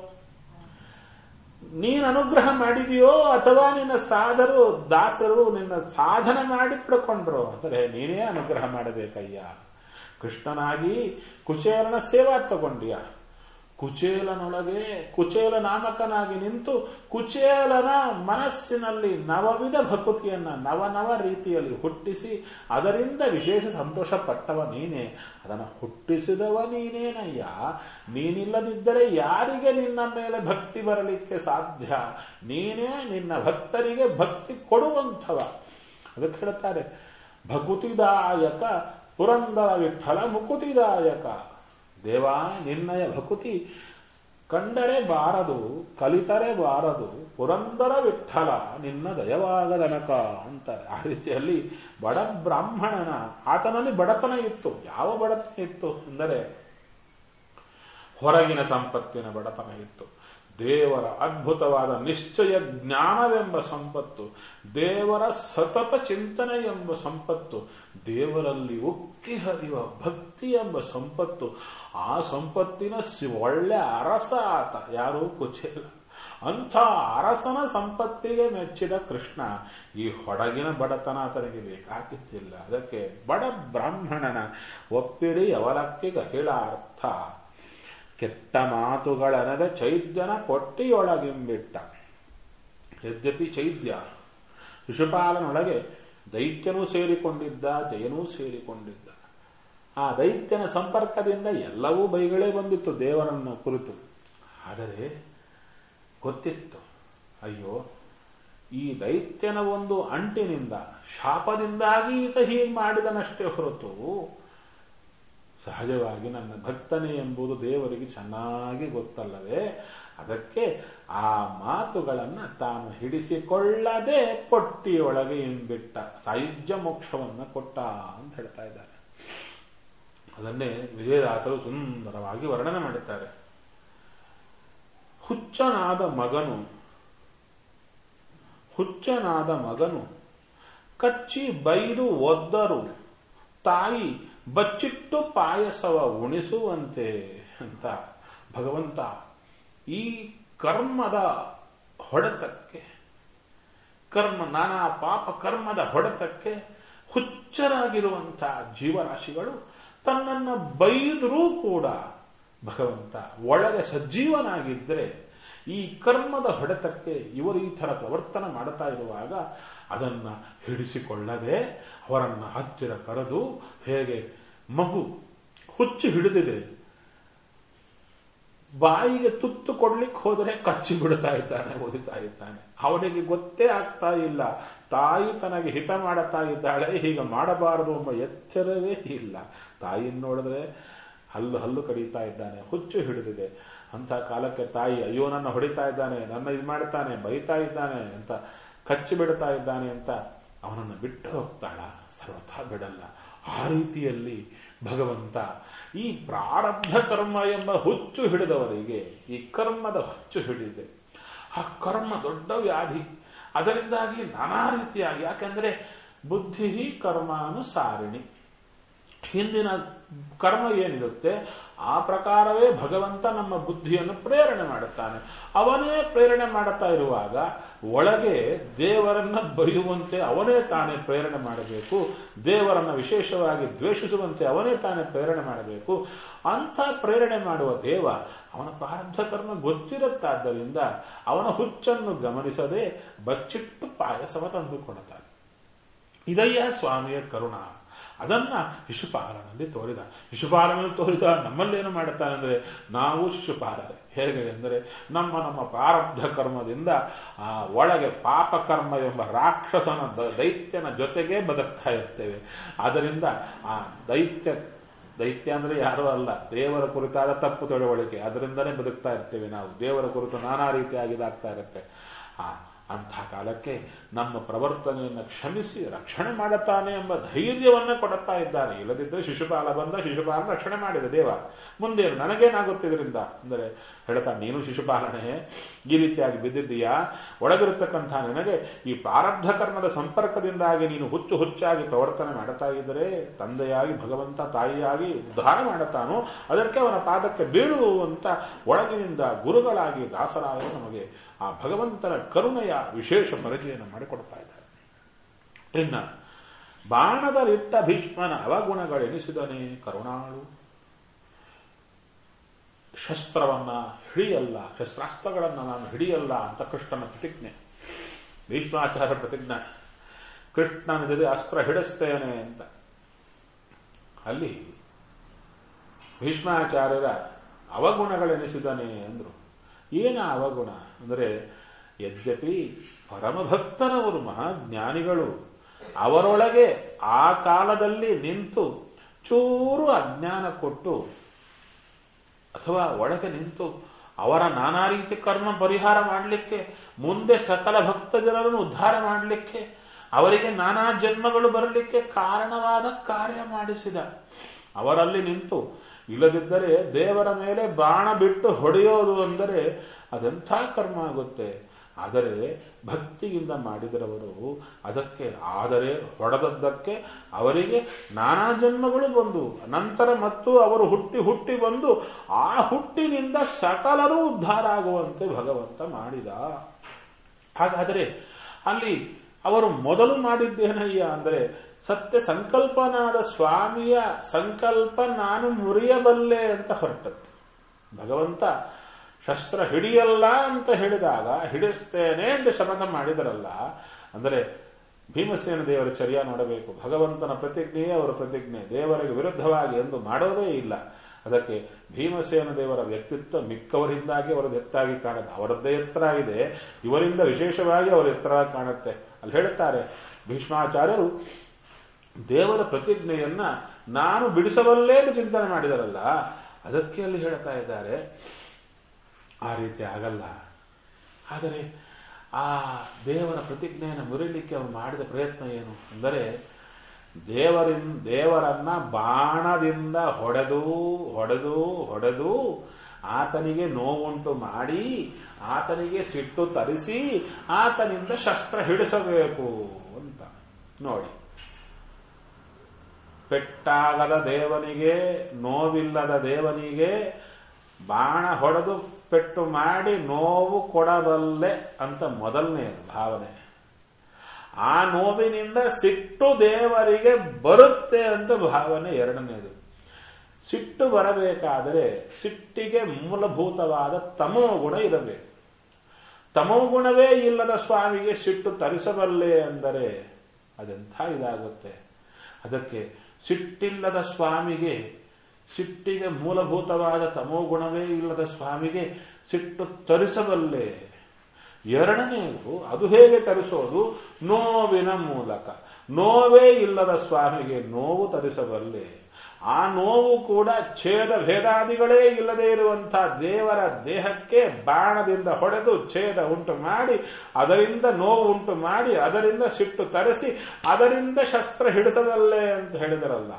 ನೀನು ಅನುಗ್ರಹ ಮಾಡಿದೆಯೋ ಅಥವಾ ನಿನ್ನ ದಾಸರು ನಿನ್ನ ಸಾಧನೆ ಮಾಡಿ ಪಡ್ಕೊಂಡ್ರು ಅಂದರೆ ನೀನೇ ಅನುಗ್ರಹ ಮಾಡಬೇಕಯ್ಯ. ಕೃಷ್ಣನಾಗಿ ಕುಚೇಲನ ಸೇವಾ ತಗೊಂಡಿಯ. ಕುಚೇಲನೊಳಗೆ ಕುಚೇಲ ನಾಮಕನಾಗಿ ನಿಂತು ಕುಚೇಲನ ಮನಸ್ಸಿನಲ್ಲಿ ನವವಿಧ ಭಕುತಿಯನ್ನ ನವ ರೀತಿಯಲ್ಲಿ ಹುಟ್ಟಿಸಿ ಅದರಿಂದ ವಿಶೇಷ ಸಂತೋಷ ಪಟ್ಟವ ನೀನೇ, ಅದನ್ನು ಹುಟ್ಟಿಸಿದವ ನೀನೇನಯ್ಯ. ನೀನಿಲ್ಲದಿದ್ದರೆ ಯಾರಿಗೆ ನಿನ್ನ ಮೇಲೆ ಭಕ್ತಿ ಬರಲಿಕ್ಕೆ ಸಾಧ್ಯ? ನೀನೇ ನಿನ್ನ ಭಕ್ತರಿಗೆ ಭಕ್ತಿ ಕೊಡುವಂಥವ. ಅದಕ್ಕೆ ಹೇಳ್ತಾರೆ, ಭಕುತಿದಾಯಕ ಪುರಂದರ ವಿಠಲ ಮುಕುತಿದಾಯಕ. ದೇವಾ, ನಿನ್ನಯ ಭಕುತಿ ಕಂಡರೆ ಬಾರದು, ಕಲಿತರೆ ಬಾರದು, ಪುರಂದರ ವಿಠಲ ನಿನ್ನ ದಯವಾಗದನಕ ಅಂತಾರೆ. ಆ ರೀತಿಯಲ್ಲಿ ಬಡ ಬ್ರಾಹ್ಮಣನ ಆತನಲ್ಲಿ ಬಡತನ ಇತ್ತು. ಯಾವ ಬಡತನ ಇತ್ತು ಅಂದರೆ ಹೊರಗಿನ ಸಂಪತ್ತಿನ ಬಡತನ ಇತ್ತು. ದೇವರ ಅದ್ಭುತವಾದ ನಿಶ್ಚಯ ಜ್ಞಾನವೆಂಬ ಸಂಪತ್ತು, ದೇವರ ಸತತ ಚಿಂತನೆ ಎಂಬ ಸಂಪತ್ತು, ದೇವರಲ್ಲಿ ಉಕ್ಕಿ ಹರಿಯುವ ಭಕ್ತಿ ಎಂಬ ಸಂಪತ್ತು. ಆ ಸಂಪತ್ತಿನ ಒಳ್ಳೆ ಅರಸ ಆತ. ಯಾರು? ಕುಚೇಲ. ಅಂಥ ಅರಸನ ಸಂಪತ್ತಿಗೆ ಮೆಚ್ಚಿದ ಕೃಷ್ಣ ಈ ಹೊಡಗಿನ ಬಡತನ ಆತನಿಗೆ ಬೇಕಾಗಿತ್ತಿಲ್ಲ. ಅದಕ್ಕೆ ಬಡ ಬ್ರಾಹ್ಮಣನ ಒಪ್ಪಿಡಿ ಅವಲಕ್ಕಿಗ ಹೇಳ ಅರ್ಥ. ಕೆಟ್ಟ ಮಾತುಗಳನದ ಚೈದ್ಯನ ಕೊಟ್ಟಿಯೊಳಗಿಂಬಿಟ್ಟ. ಯದ್ಯಪಿ ಚೈದ್ಯ ಶಿಶುಪಾಲನೊಳಗೆ ದೈತ್ಯನೂ ಸೇರಿಕೊಂಡಿದ್ದ, ಜಯನೂ ಸೇರಿಕೊಂಡಿದ್ದ. ಆ ದೈತ್ಯನ ಸಂಪರ್ಕದಿಂದ ಎಲ್ಲವೂ ಬೈಗಳೇ ಬಂದಿತ್ತು ದೇವರನ್ನು ಕುರಿತು. ಆದರೆ ಗೊತ್ತಿತ್ತು, ಅಯ್ಯೋ ಈ ದೈತ್ಯನ ಒಂದು ಅಂಟಿನಿಂದ ಶಾಪದಿಂದಾಗಿ ಈತ ಹೀಗೆ ಮಾಡಿದನಷ್ಟೇ ಹೊರತು ಸಹಜವಾಗಿ ನನ್ನ ಭಕ್ತನೇ ಎಂಬುದು ದೇವರಿಗೆ ಚೆನ್ನಾಗಿ ಗೊತ್ತಲ್ಲವೇ, ಅದಕ್ಕೆ ಆ ಮಾತುಗಳನ್ನು ತಾನು ಹಿಡಿಸಿಕೊಳ್ಳದೆ ಪೊಟ್ಟಿಯೊಳಗೆ ಇಂಬಿಟ್ಟ ಸಾಯುಜ್ಯ ಮೋಕ್ಷವನ್ನು ಕೊಟ್ಟ ಅಂತ ಹೇಳ್ತಾ ಇದ್ದಾರೆ. ಅದನ್ನೇ ವಿಜಯದಾಸರು ಸುಂದರವಾಗಿ ವರ್ಣನೆ ಮಾಡುತ್ತಾರೆ. ಹುಚ್ಚನಾದ ಮಗನು ಕಚ್ಚಿ ಬೈದು ಒದ್ದರು ತಾಯಿ ಬಚ್ಚಿಟ್ಟು ಪಾಯಸವ ಉಣಿಸುವಂತೆ ಅಂತ ಭಗವಂತ ಈ ಕರ್ಮದ ಹೊಡೆತಕ್ಕೆ, ನಾನಾ ಪಾಪ ಕರ್ಮದ ಹೊಡೆತಕ್ಕೆ ಹುಚ್ಚರಾಗಿರುವಂತಹ ಜೀವರಾಶಿಗಳು ತನ್ನನ್ನು ಬೈದರೂ ಕೂಡ ಭಗವಂತ ಒಳಗೆ ಸಜ್ಜೀವನಾಗಿದ್ದರೆ ಈ ಕರ್ಮದ ಹೊಡೆತಕ್ಕೆ ಇವರು ಈ ಥರ ಪ್ರವರ್ತನ ಮಾಡುತ್ತಾ ಇರುವಾಗ ಅದನ್ನ ಹಿಡಿಸಿಕೊಳ್ಳದೆ ಅವರನ್ನ ಹತ್ತಿರ ಕರೆದು, ಹೇಗೆ ಮಗು ಹುಚ್ಚು ಹಿಡಿದಿದೆ, ಬಾಯಿಗೆ ತುತ್ತು ಕೊಡ್ಲಿಕ್ಕೆ ಹೋದರೆ ಕಚ್ಚಿ ಬಿಡ್ತಾ ಇದ್ದಾನೆ, ಓದಿತಾ ಇದ್ದಾನೆ. ಅವನಿಗೆ ಗೊತ್ತೇ ಆಗ್ತಾ ಇಲ್ಲ ತಾಯಿ ತನಗೆ ಹಿತ ಮಾಡುತ್ತಾ ಇದ್ದಾಳೆ, ಹೀಗೆ ಮಾಡಬಾರದು ಎಂಬ ಎಚ್ಚರವೇ ಇಲ್ಲ. ತಾಯಿಯನ್ನು ನೋಡಿದ್ರೆ ಹಲ್ಲು ಕಡಿತಾ ಇದ್ದಾನೆ, ಹುಚ್ಚು ಹಿಡಿದಿದೆ. ಅಂತ ಕಾಲಕ್ಕೆ ತಾಯಿ ಅಯ್ಯೋ ನನ್ನ ಹೊಡಿತಾ ಇದ್ದಾನೆ, ನನ್ನ ಇದು ಮಾಡ್ತಾನೆ, ಬೈತಾ ಇದ್ದಾನೆ ಅಂತ, ಕಚ್ಚಿ ಬಿಡ್ತಾ ಇದ್ದಾನೆ ಅಂತ ಅವನನ್ನು ಬಿಟ್ಟು ಹೋಗ್ತಾಳ? ಸರ್ವಥಾ ಬಿಡಲ್ಲ. ಆ ರೀತಿಯಲ್ಲಿ ಭಗವಂತ ಈ ಪ್ರಾರಬ್ಧ ಕರ್ಮ ಎಂಬ ಹುಚ್ಚು ಹಿಡಿದವರಿಗೆ, ಈ ಕರ್ಮದ ಹುಚ್ಚು ಹಿಡಿದೆ, ಆ ಕರ್ಮ ದೊಡ್ಡ ವ್ಯಾಧಿ. ಅದರಿಂದಾಗಿ ನಾನಾ ರೀತಿಯಾಗಿ, ಯಾಕೆಂದ್ರೆ ಬುದ್ಧಿ ಕರ್ಮಾನುಸಾರಿಣಿ, ಹಿಂದಿನ ಕರ್ಮ ಏನಿರುತ್ತೆ ಆ ಪ್ರಕಾರವೇ ಭಗವಂತ ನಮ್ಮ ಬುದ್ಧಿಯನ್ನು ಪ್ರೇರಣೆ ಮಾಡುತ್ತಾನೆ. ಅವನೇ ಪ್ರೇರಣೆ ಮಾಡುತ್ತಾ ಇರುವಾಗ ಒಳಗೆ ದೇವರನ್ನ ಬರೆಯುವಂತೆ ಅವನೇ ತಾನೇ ಪ್ರೇರಣೆ ಮಾಡಬೇಕು, ದೇವರನ್ನ ವಿಶೇಷವಾಗಿ ದ್ವೇಷಿಸುವಂತೆ ಅವನೇ ತಾನೇ ಪ್ರೇರಣೆ ಮಾಡಬೇಕು. ಅಂಥ ಪ್ರೇರಣೆ ಮಾಡುವ ದೇವ ಅವನ ಪ್ರಾರಬ್ಧ ಕರ್ಮ ಗೊತ್ತಿರುತ್ತಾದ್ದರಿಂದ ಅವನ ಹುಚ್ಚನ್ನು ಗಮನಿಸದೆ ಬಚ್ಚಿಟ್ಟು ಪಾಯಸವ ತಂದುಕೊಡುತ್ತಾನೆ. ಇದಯ್ಯ ಸ್ವಾಮಿಯ ಕರುಣ. ಅದನ್ನ ಶಿಶುಪಾಲನಲ್ಲಿ ತೋರಿದ. ಶಿಶುಪಾಲನಲ್ಲಿ ತೋರಿದ ನಮ್ಮಲ್ಲೇನು ಮಾಡುತ್ತಾನೆ ಅಂದ್ರೆ, ನಾವು ಶಿಶುಪಾಲರೆ. ಹೇಗೆ ಅಂದರೆ ನಮ್ಮ ಪ್ರಾರಬ್ಧ ಕರ್ಮದಿಂದ ಆ ಒಳಗೆ ಪಾಪ ಕರ್ಮ ಎಂಬ ರಾಕ್ಷಸನ ದೈತ್ಯನ ಜೊತೆಗೆ ಬದುಕ್ತಾ ಇರ್ತೇವೆ. ಆದ್ದರಿಂದ ಆ ದೈತ್ಯ ಅಂದ್ರೆ ಯಾರೂ ಅಲ್ಲ, ದೇವರ ಕುರಿತಾದ ತಪ್ಪು ತಿಳುವಳಿಕೆ, ಅದರಿಂದನೇ ಬದುಕ್ತಾ ಇರ್ತೇವೆ ನಾವು. ದೇವರ ಕುರಿತು ನಾನಾ ರೀತಿಯಾಗಿ ಇದಾಗ್ತಾ ಇರುತ್ತೆ. ಅಂಥ ಕಾಲಕ್ಕೆ ನಮ್ಮ ಪ್ರವರ್ತನೆಯನ್ನು ಕ್ಷಮಿಸಿ ರಕ್ಷಣೆ ಮಾಡುತ್ತಾನೆ ಎಂಬ ಧೈರ್ಯವನ್ನು ಕೊಡುತ್ತಾ ಇದ್ದಾರೆ. ಇಲ್ಲದಿದ್ದರೆ ಶಿಶುಪಾಲ ಬಂದ, ಶಿಶುಪಾಲ ರಕ್ಷಣೆ ಮಾಡಿದ ದೇವ, ಮುಂದೆ ನನಗೇನಾಗುತ್ತಿದ್ರಿಂದ ಅಂದರೆ ಹೇಳ್ತಾ, ನೀನು ಶಿಶುಪಾಲನೆ ಈ ರೀತಿಯಾಗಿ ಬಿದ್ದಿದ್ದೀಯಾ, ಒಳಗಿರತಕ್ಕಂಥ ನಿನಗೆ ಈ ಪ್ರಾರಬ್ಧ ಕರ್ಮದ ಸಂಪರ್ಕದಿಂದಾಗಿ ನೀನು ಹುಚ್ಚಾಗಿ ಪ್ರವರ್ತನೆ ಮಾಡುತ್ತಾ ಇದ್ದರೆ ತಂದೆಯಾಗಿ ಭಗವಂತ ತಾಯಿಯಾಗಿ ಉದ್ಧಾರ ಮಾಡುತ್ತಾನೋ, ಅದಕ್ಕೆ ಅವನ ಪಾದಕ್ಕೆ ಬೀಳುವಂತ ಒಳಗಿನಿಂದ ಗುರುಗಳಾಗಿ ದಾಸರಾಯ ನಮಗೆ ಆ ಭಗವಂತನ ಕರುಣೆಯ ವಿಶೇಷ ಪರಿಚಯವನ್ನು ಮಾಡಿಕೊಡ್ತಾ ಇದ್ದಾರೆ. ಇನ್ನ ಬಾಣದಲ್ಲಿಟ್ಟ ಭೀಷ್ಮನ ಅವಗುಣಗಳೆನಿಸಿದನೇ ಕರುಣಾಳು. ಶಸ್ತ್ರವನ್ನ ಹಿಡಿಯಲ್ಲ, ಶಸ್ತ್ರಾಸ್ತ್ರಗಳನ್ನ ನಾನು ಹಿಡಿಯಲ್ಲ ಅಂತ ಕೃಷ್ಣನ ಪ್ರತಿಜ್ಞೆ, ಭೀಷ್ಮಾಚಾರ್ಯ ಪ್ರತಿಜ್ಞೆ. ಕೃಷ್ಣನ ಜೊತೆ ಅಸ್ತ್ರ ಹಿಡಿಸ್ತೇನೆ ಅಂತ. ಅಲ್ಲಿ ಭೀಷ್ಮಾಚಾರ್ಯರ ಅವಗುಣಗಳೆನಿಸಿದನೇ ಅಂದ್ರು. ಏನ ಅವಗುಣ ಅಂದರೆ, ಯದ್ಯಪಿ ಪರಮಭಕ್ತರವರು ಮಹಾಜ್ಞಾನಿಗಳು, ಅವರೊಳಗೆ ಆ ಕಾಲದಲ್ಲಿ ನಿಂತು ಚೂರು ಅಜ್ಞಾನ ಕೊಟ್ಟು ಅಥವಾ ಒಳಗೆ ನಿಂತು ಅವರ ನಾನಾ ರೀತಿ ಕರ್ಮ ಪರಿಹಾರ ಮಾಡಲಿಕ್ಕೆ, ಮುಂದೆ ಸಕಲ ಭಕ್ತ ಜನರನ್ನು ಉದ್ಧಾರ ಮಾಡಲಿಕ್ಕೆ, ಅವರಿಗೆ ನಾನಾ ಜನ್ಮಗಳು ಬರಲಿಕ್ಕೆ ಕಾರಣವಾದ ಕಾರ್ಯ ಮಾಡಿಸಿದ ಅವರಲ್ಲಿ ನಿಂತು, ಇಲ್ಲದಿದ್ದರೆ ದೇವರ ಮೇಲೆ ಬಾಣ ಬಿಟ್ಟು ಹೊಡೆಯೋದು ಅಂದರೆ ಅದೆಂಥ ಕರ್ಮ ಆಗುತ್ತೆ. ಆದರೆ ಭಕ್ತಿಯಿಂದ ಮಾಡಿದರವರು ಅದಕ್ಕೆ, ಆದರೆ ಹೊಡೆದದ್ದಕ್ಕೆ ಅವರಿಗೆ ನಾನಾ ಜನ್ಮಗಳು ಬಂದು ನಂತರ ಮತ್ತು ಅವರು ಹುಟ್ಟಿ ಬಂದು ಆ ಹುಟ್ಟಿನಿಂದ ಸಕಲರೂ ಉದ್ಧಾರ ಆಗುವಂತೆ ಭಗವಂತ ಮಾಡಿದ. ಹಾಗಾದರೆ ಅಲ್ಲಿ ಅವರು ಮೊದಲು ಮಾಡಿದ್ದೇನಯ್ಯ ಅಂದರೆ, ಸತ್ಯ ಸಂಕಲ್ಪನಾದ ಸ್ವಾಮಿಯ ಸಂಕಲ್ಪ ನಾನು ಮುರಿಯಬಲ್ಲೆ ಅಂತ ಹೊರಟದ್ದು. ಭಗವಂತ ಶಸ್ತ್ರ ಹಿಡಿಯಲ್ಲ ಅಂತ ಹೇಳಿದಾಗ ಹಿಡಿಸ್ತೇನೆ ಎಂದು ಶಪಥ ಮಾಡಿದರಲ್ಲ. ಅಂದರೆ ಭೀಮಸೇನ ದೇವರ ಚರ್ಯ ನೋಡಬೇಕು. ಭಗವಂತನ ಪ್ರತಿಜ್ಞೆಯೇ ಅವರ ಪ್ರತಿಜ್ಞೆ, ದೇವರಿಗೆ ವಿರುದ್ಧವಾಗಿ ಎಂದು ಮಾಡೋದೇ ಇಲ್ಲ. ಅದಕ್ಕೆ ಭೀಮಸೇನ ದೇವರ ವ್ಯಕ್ತಿತ್ವ ಮಿಕ್ಕವರಿಂದಾಗಿ ಅವರದ್ದು ಎತ್ತಾಗಿ ಕಾಣುತ್ತೆ. ಅವರದ್ದೇ ಎತ್ತರ ಇದೆ, ಇವರಿಂದ ವಿಶೇಷವಾಗಿ ಅವರ ಎತ್ತರ ಕಾಣುತ್ತೆ. ಅಲ್ಲಿ ಹೇಳುತ್ತಾರೆ ಭೀಷ್ಮಾಚಾರ್ಯರು, ದೇವರ ಪ್ರತಿಜ್ಞೆಯನ್ನ ನಾನು ಬಿಡಿಸಬಲ್ಲೆ ಎಂದು ಚಿಂತನೆ ಮಾಡಿದರಲ್ಲ, ಅದಕ್ಕೆ ಅಲ್ಲಿ ಹೇಳ್ತಾ ಇದ್ದಾರೆ ಆ ರೀತಿ ಆಗಲ್ಲ. ಆದರೆ ಆ ದೇವರ ಪ್ರತಿಜ್ಞೆಯನ್ನು ಮುರಿಲಿಕ್ಕೆ ಅವರು ಮಾಡಿದ ಪ್ರಯತ್ನ ಏನು ಅಂದರೆ, ದೇವರನ್ನ ಬಾಣದಿಂದ ಹೊಡೆದು ಹೊಡೆದು ಹೊಡೆದು ಆತನಿಗೆ ನೋವುಂಟು ಮಾಡಿ ಆತನಿಗೆ ಸಿಟ್ಟು ತರಿಸಿ ಆತನಿಂದ ಶಸ್ತ್ರ ಹಿಡಿಸಬೇಕು ಅಂತ ನೋಡಿ. ಪೆಟ್ಟಾಗದ ದೇವನಿಗೆ, ನೋವಿಲ್ಲದ ದೇವನಿಗೆ ಬಾಣ ಹೊಡೆದು ಪೆಟ್ಟು ಮಾಡಿ ನೋವು ಕೊಡಬಲ್ಲೆ ಅಂತ ಮೊದಲನೇ ಭಾವನೆ. ಆ ನೋವಿನಿಂದ ಸಿಟ್ಟು ದೇವರಿಗೆ ಬರುತ್ತೆ ಅಂತ ಭಾವನೆ ಎರಡನೇದು. ಸಿಟ್ಟು ಬರಬೇಕಾದರೆ ಸಿಟ್ಟಿಗೆ ಮೂಲಭೂತವಾದ ತಮೋಗುಣ ಇರಬೇಕು. ತಮೋಗುಣವೇ ಇಲ್ಲದ ಸ್ವಾಮಿಗೆ ಸಿಟ್ಟು ತರಿಸಬಲ್ಲೆ ಅಂದರೆ ಅದೆಂಥ ಇದಾಗುತ್ತೆ. ಅದಕ್ಕೆ ಸಿಟ್ಟಿಲ್ಲದ ಸ್ವಾಮಿಗೆ, ಸಿಟ್ಟಿಗೆ ಮೂಲಭೂತವಾದ ತಮೋಗುಣವೇ ಇಲ್ಲದ ಸ್ವಾಮಿಗೆ ಸಿಟ್ಟು ತರಿಸಬಲ್ಲೆ. ಎರಡನೆಯದು, ಅದು ಹೇಗೆ ತರಿಸೋದು? ನೋವಿನ ಮೂಲಕ. ನೋವೇ ಇಲ್ಲದ ಸ್ವಾಮಿಗೆ ನೋವು ತರಿಸಬಲ್ಲೆ. ಆ ನೋವು ಕೂಡ ಛೇದ ಭೇದಾದಿಗಳೇ ಇಲ್ಲದೆ ಇರುವಂತಹ ದೇವರ ದೇಹಕ್ಕೆ ಬಾಣದಿಂದ ಹೊಡೆದು ಛೇದ ಉಂಟು ಮಾಡಿ ಅದರಿಂದ ನೋವು ಉಂಟು ಮಾಡಿ ಅದರಿಂದ ಸಿಟ್ಟು ತರಿಸಿ ಅದರಿಂದ ಶಸ್ತ್ರ ಹಿಡಿಸಬಲ್ಲೆ ಅಂತ ಹೇಳಿದರಲ್ಲ.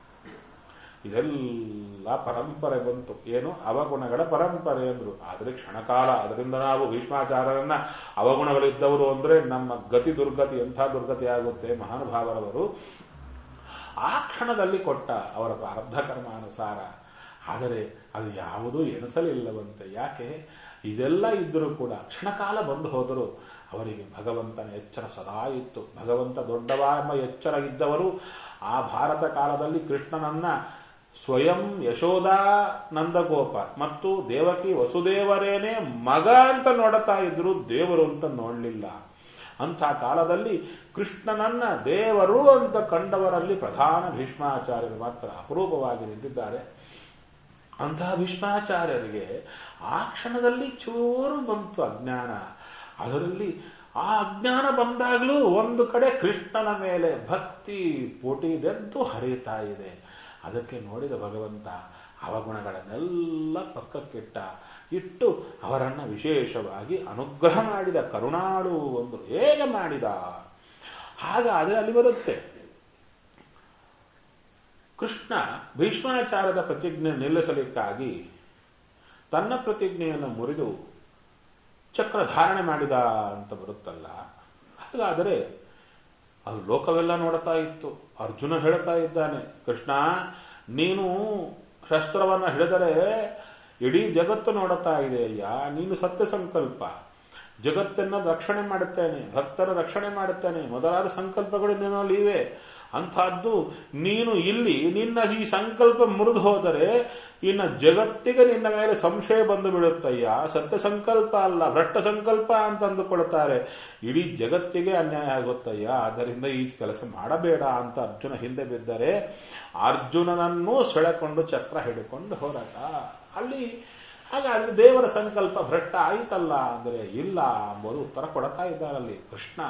ಇದೆಲ್ಲ ಪರಂಪರೆ ಬಂತು. ಏನು? ಅವಗುಣಗಳ ಪರಂಪರೆ ಅಂದ್ರು. ಆದರೆ ಕ್ಷಣಕಾಲ. ಅದರಿಂದ ನಾವು ಭೀಷ್ಮಾಚಾರ್ಯರನ್ನ ಅವಗುಣಗಳಿದ್ದವರು ಅಂದ್ರೆ ನಮ್ಮ ಗತಿ ದುರ್ಗತಿ ಎಂಥ ದುರ್ಗತಿ ಆಗುತ್ತೆ. ಮಹಾನುಭಾವರವರು ಆ ಕ್ಷಣದಲ್ಲಿ ಕೊಟ್ಟ ಅವರ ಪ್ರಾರಬ್ಧ ಕರ್ಮಾನುಸಾರ. ಆದರೆ ಅದು ಯಾವುದೂ ಎಣಿಸಲಿಲ್ಲವಂತೆ. ಯಾಕೆ? ಇದೆಲ್ಲ ಇದ್ದರೂ ಕೂಡ ಕ್ಷಣಕಾಲ ಬಂದು ಹೋದರೂ ಅವರಿಗೆ ಭಗವಂತನ ಎಚ್ಚರ ಸದಾ ಇತ್ತು. ಭಗವಂತ ದೊಡ್ಡವ ಎಂಬ ಎಚ್ಚರ ಇದ್ದವರು ಆ ಭಾರತ ಕಾಲದಲ್ಲಿ ಕೃಷ್ಣನನ್ನ ಸ್ವಯಂ ಯಶೋದಾ ನಂದಗೋಪ ಮತ್ತು ದೇವಕಿ ವಸುದೇವರೇನೇ ಮಗ ಅಂತ ನೋಡುತ್ತಾ ಇದ್ರು, ದೇವರು ಅಂತ ನೋಡಲಿಲ್ಲ. ಅಂಥ ಕಾಲದಲ್ಲಿ ಕೃಷ್ಣನನ್ನ ದೇವರು ಅಂತ ಕಂಡವರಲ್ಲಿ ಪ್ರಧಾನ ಭೀಷ್ಮಾಚಾರ್ಯರು ಮಾತ್ರ ಅಪರೂಪವಾಗಿ ನಿಂತಿದ್ದಾರೆ. ಅಂತಹ ಭೀಷ್ಮಾಚಾರ್ಯರಿಗೆ ಆ ಕ್ಷಣದಲ್ಲಿ ಚೂರು ಬಂತು ಅಜ್ಞಾನ. ಅದರಲ್ಲಿ ಆ ಅಜ್ಞಾನ ಬಂದಾಗಲೂ ಒಂದು ಕಡೆ ಕೃಷ್ಣನ ಮೇಲೆ ಭಕ್ತಿ ಪುಟಿದೆದ್ದು ಹರಿತಾ ಇದೆ. ಅದಕ್ಕೆ ನೋಡಿದ ಭಗವಂತ ಅವಗುಣಗಳನ್ನೆಲ್ಲ ಪಕ್ಕಕ್ಕಿಟ್ಟ. ಇಟ್ಟು ಅವರನ್ನ ವಿಶೇಷವಾಗಿ ಅನುಗ್ರಹ ಮಾಡಿದ. ಕರುಣಾಳು ಒಂದು ಹೇಗೆ ಮಾಡಿದ? ಹಾಗಾದರೆ ಅಲ್ಲಿ ಬರುತ್ತೆ, ಕೃಷ್ಣ ಭೀಷ್ಮಾಚಾರ್ಯದ ಪ್ರತಿಜ್ಞೆ ನಿಲ್ಲಿಸಲಿಕ್ಕಾಗಿ ತನ್ನ ಪ್ರತಿಜ್ಞೆಯನ್ನು ಮುರಿದು ಚಕ್ರ ಧಾರಣೆ ಮಾಡಿದ ಅಂತ ಬರುತ್ತಲ್ಲ. ಹಾಗಾದರೆ ಅದು ಲೋಕವೆಲ್ಲ ನೋಡ್ತಾ ಇತ್ತು. ಅರ್ಜುನ ಹೇಳ್ತಾ ಇದ್ದಾನೆ, ಕೃಷ್ಣ ನೀನು ಶಸ್ತ್ರವನ್ನ ಹಿಡಿದರೆ ಇಡೀ ಜಗತ್ತು ನೋಡುತ್ತಾ ಇದೆ. ನೀನು ಸತ್ಯ ಸಂಕಲ್ಪ, ಜಗತ್ತನ್ನು ರಕ್ಷಣೆ ಮಾಡುತ್ತೇನೆ, ಭಕ್ತರ ರಕ್ಷಣೆ ಮಾಡುತ್ತೇನೆ ಮೊದಲಾದ ಸಂಕಲ್ಪಗಳು ನಿನ್ನಲ್ಲಿ ಇವೆ. ಅಂಥದ್ದು ನೀನು ಇಲ್ಲಿ ನಿನ್ನ ಈ ಸಂಕಲ್ಪ ಮುರಿದು ಹೋದರೆ ಇನ್ನು ಜಗತ್ತಿಗೆ ನಿನ್ನ ಮೇಲೆ ಸಂಶಯ ಬಂದು ಬಿಡುತ್ತಯ್ಯ. ಸತ್ಯ ಸಂಕಲ್ಪ ಅಲ್ಲ, ಭ್ರಷ್ಟ ಸಂಕಲ್ಪ ಅಂತ ಅಂದುಕೊಳ್ತಾರೆ. ಇಡೀ ಜಗತ್ತಿಗೆ ಅನ್ಯಾಯ ಆಗುತ್ತಯ್ಯ. ಆದ್ದರಿಂದ ಈ ಕೆಲಸ ಮಾಡಬೇಡ ಅಂತ ಅರ್ಜುನ ಹಿಂದೆ ಬಿದ್ದರೆ ಅರ್ಜುನನನ್ನು ಸೆಳೆಕೊಂಡು ಚಕ್ರ ಹಿಡಿಕೊಂಡು ಹೋರಾಟ. ಅಲ್ಲಿ ಹಾಗಾದ್ರೆ ದೇವರ ಸಂಕಲ್ಪ ಭ್ರಷ್ಟ ಆಯಿತಲ್ಲ ಅಂದ್ರೆ ಇಲ್ಲ ಎಂಬುದು ಉತ್ತರ ಕೊಡ್ತಾ ಇದ್ದಾರಲ್ಲಿ ಕೃಷ್ಣ.